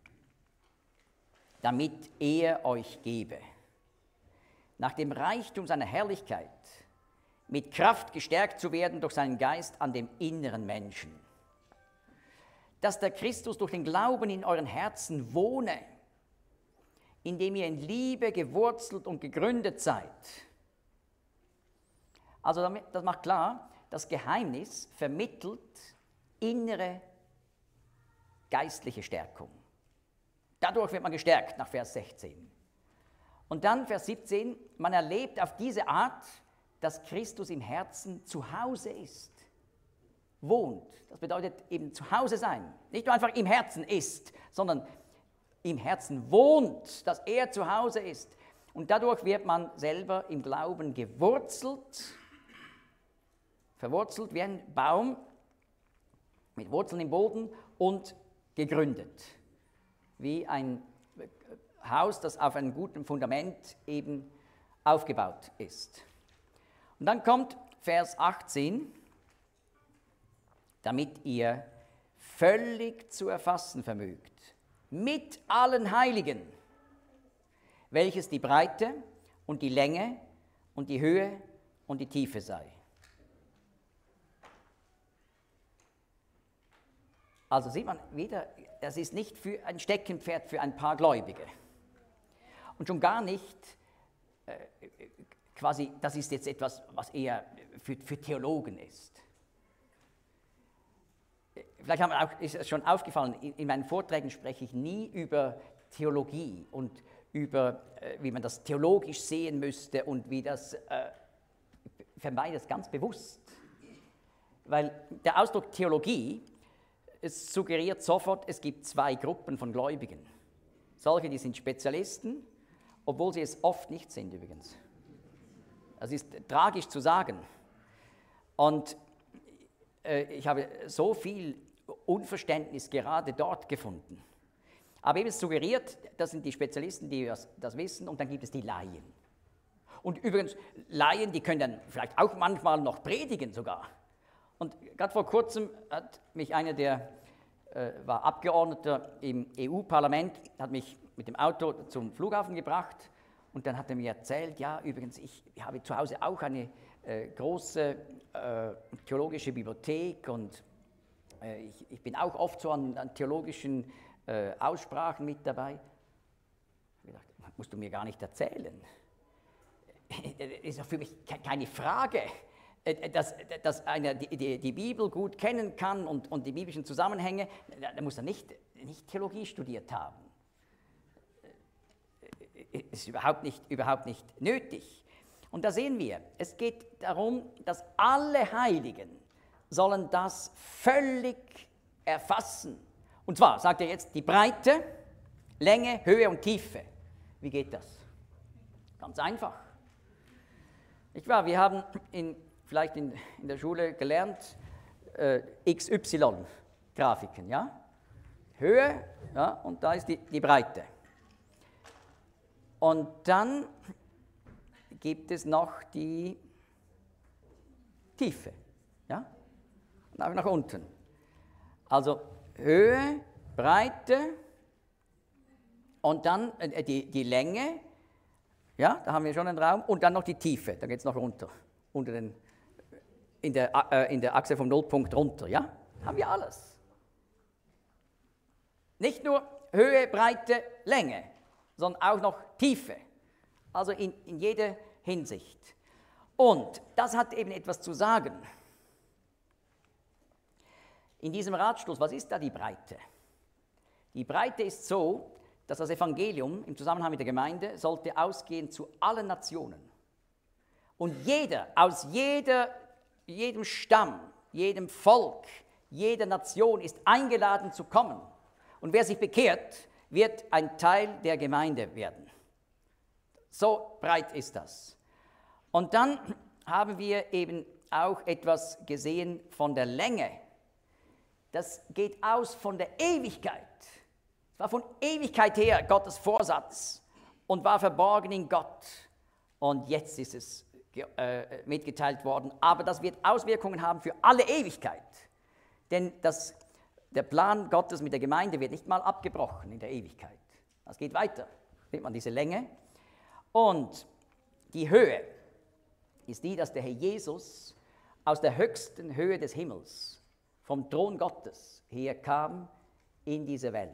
[SPEAKER 1] damit er euch gebe, nach dem Reichtum seiner Herrlichkeit, mit Kraft gestärkt zu werden durch seinen Geist an dem inneren Menschen. Dass der Christus durch den Glauben in euren Herzen wohne, indem ihr in Liebe gewurzelt und gegründet seid. Also damit, das macht klar, das Geheimnis vermittelt innere geistliche Stärkung. Dadurch wird man gestärkt, nach Vers sechzehn. Und dann Vers siebzehn, man erlebt auf diese Art, dass Christus im Herzen zu Hause ist, wohnt. Das bedeutet eben zu Hause sein. Nicht nur einfach im Herzen ist, sondern im Herzen wohnt, dass er zu Hause ist. Und dadurch wird man selber im Glauben gewurzelt, verwurzelt wie ein Baum mit Wurzeln im Boden und gegründet, wie ein Haus, das auf einem guten Fundament eben aufgebaut ist. Und dann kommt Vers achtzehn, damit ihr völlig zu erfassen vermögt, mit allen Heiligen, welches die Breite und die Länge und die Höhe und die Tiefe sei. Also sieht man wieder, das ist nicht für ein Steckenpferd für ein paar Gläubige. Und schon gar nicht, äh, quasi, das ist jetzt etwas, was eher für, für Theologen ist. Vielleicht haben wir auch, ist es schon aufgefallen, in, in meinen Vorträgen spreche ich nie über Theologie und über, äh, wie man das theologisch sehen müsste und wie das, äh, ich vermeide das ganz bewusst. Weil der Ausdruck Theologie, es suggeriert sofort, es gibt zwei Gruppen von Gläubigen. Solche, die sind Spezialisten, obwohl sie es oft nicht sind übrigens. Das ist tragisch zu sagen. Und äh, ich habe so viel Unverständnis gerade dort gefunden. Aber eben es suggeriert, das sind die Spezialisten, die das, das wissen, und dann gibt es die Laien. Und übrigens, Laien, die können dann vielleicht auch manchmal noch predigen sogar. Und gerade vor kurzem hat mich einer, der äh, war Abgeordneter im E U-Parlament, hat mich mit dem Auto zum Flughafen gebracht und dann hat er mir erzählt, ja, übrigens, ich habe zu Hause auch eine äh, große äh, theologische Bibliothek und äh, ich, ich bin auch oft so an, an theologischen äh, Aussprachen mit dabei. Ich dachte, musst du mir gar nicht erzählen. Das ist doch für mich keine Frage. Dass, dass einer die, die, die Bibel gut kennen kann und, und die biblischen Zusammenhänge, da muss er nicht, nicht Theologie studiert haben. Ist überhaupt nicht, überhaupt nicht nötig. Und da sehen wir, es geht darum, dass alle Heiligen sollen das völlig erfassen. Und zwar, sagt er jetzt, die Breite, Länge, Höhe und Tiefe. Wie geht das? Ganz einfach. Nicht wahr? Wir haben in vielleicht in, in der Schule gelernt, äh, X Y-Grafiken, ja? Höhe, ja, und da ist die, die Breite. Und dann gibt es noch die Tiefe, ja? Und auch nach unten. Also Höhe, Breite und dann äh, die, die Länge, ja, da haben wir schon einen Raum, und dann noch die Tiefe, da geht es noch runter, unter den In der, äh, in der Achse vom Nullpunkt runter, ja? Haben wir alles. Nicht nur Höhe, Breite, Länge, sondern auch noch Tiefe. Also in, in jeder Hinsicht. Und das hat eben etwas zu sagen. in diesem Ratschluss, was ist da die Breite? Die Breite ist so, dass das Evangelium im Zusammenhang mit der Gemeinde sollte ausgehen zu allen Nationen. Und jeder, aus jeder, jedem Stamm, jedem Volk, jeder Nation ist eingeladen zu kommen. Und wer sich bekehrt, wird ein Teil der Gemeinde werden. So breit ist das. Und dann haben wir eben auch etwas gesehen von der Länge. Das geht aus von der Ewigkeit. Es war von Ewigkeit her Gottes Vorsatz und war verborgen in Gott. Und jetzt ist es äh, mitgeteilt worden. Aber das wird Auswirkungen haben für alle Ewigkeit. Denn das, der Plan Gottes mit der Gemeinde wird nicht mal abgebrochen in der Ewigkeit. Das geht weiter. Sieht man diese Länge. Und die Höhe ist die, dass der Herr Jesus aus der höchsten Höhe des Himmels, vom Thron Gottes her kam in diese Welt.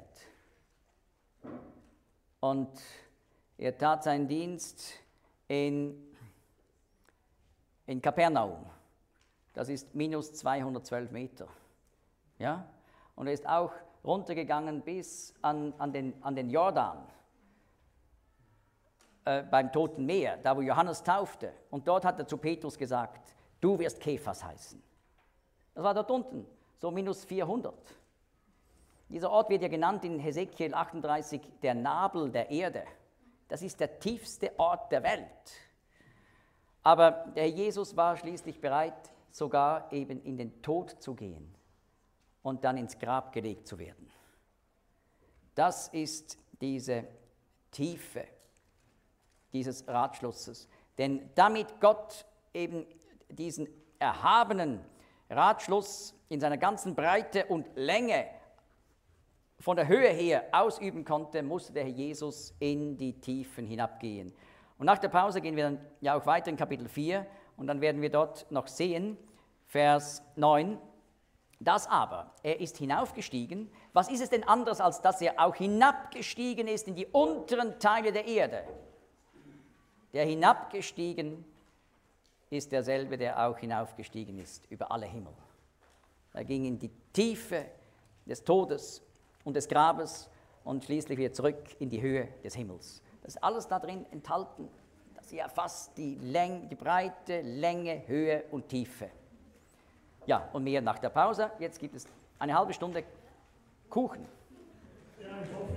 [SPEAKER 1] Und er tat seinen Dienst in, in Kapernaum. Das ist minus zweihundertzwölf Meter. Ja? Und er ist auch runtergegangen bis an, an, den, an den Jordan, äh, beim Toten Meer, da wo Johannes taufte. Und dort hat er zu Petrus gesagt, du wirst Kephas heißen. Das war dort unten, so minus vierhundert. Dieser Ort wird ja genannt in Hesekiel achtunddreißig der Nabel der Erde. Das ist der tiefste Ort der Welt. Aber der Herr Jesus war schließlich bereit, sogar eben in den Tod zu gehen und dann ins Grab gelegt zu werden. Das ist diese Tiefe dieses Ratschlusses. Denn damit Gott eben diesen erhabenen Ratschluss in seiner ganzen Breite und Länge von der Höhe her ausüben konnte, musste der Herr Jesus in die Tiefen hinabgehen. Und nach der Pause gehen wir dann ja auch weiter in Kapitel vier und dann werden wir dort noch sehen, Vers neun, das aber, er ist hinaufgestiegen. Was ist es denn anderes, als dass er auch hinabgestiegen ist in die unteren Teile der Erde? Der hinabgestiegen ist derselbe, der auch hinaufgestiegen ist über alle Himmel. Er ging in die Tiefe des Todes und des Grabes und schließlich wieder zurück in die Höhe des Himmels. Das ist alles da drin enthalten. Das erfasst die, Läng- die Breite, Länge, Höhe und Tiefe. Ja, und mehr nach der Pause. Jetzt gibt es eine halbe Stunde Kuchen.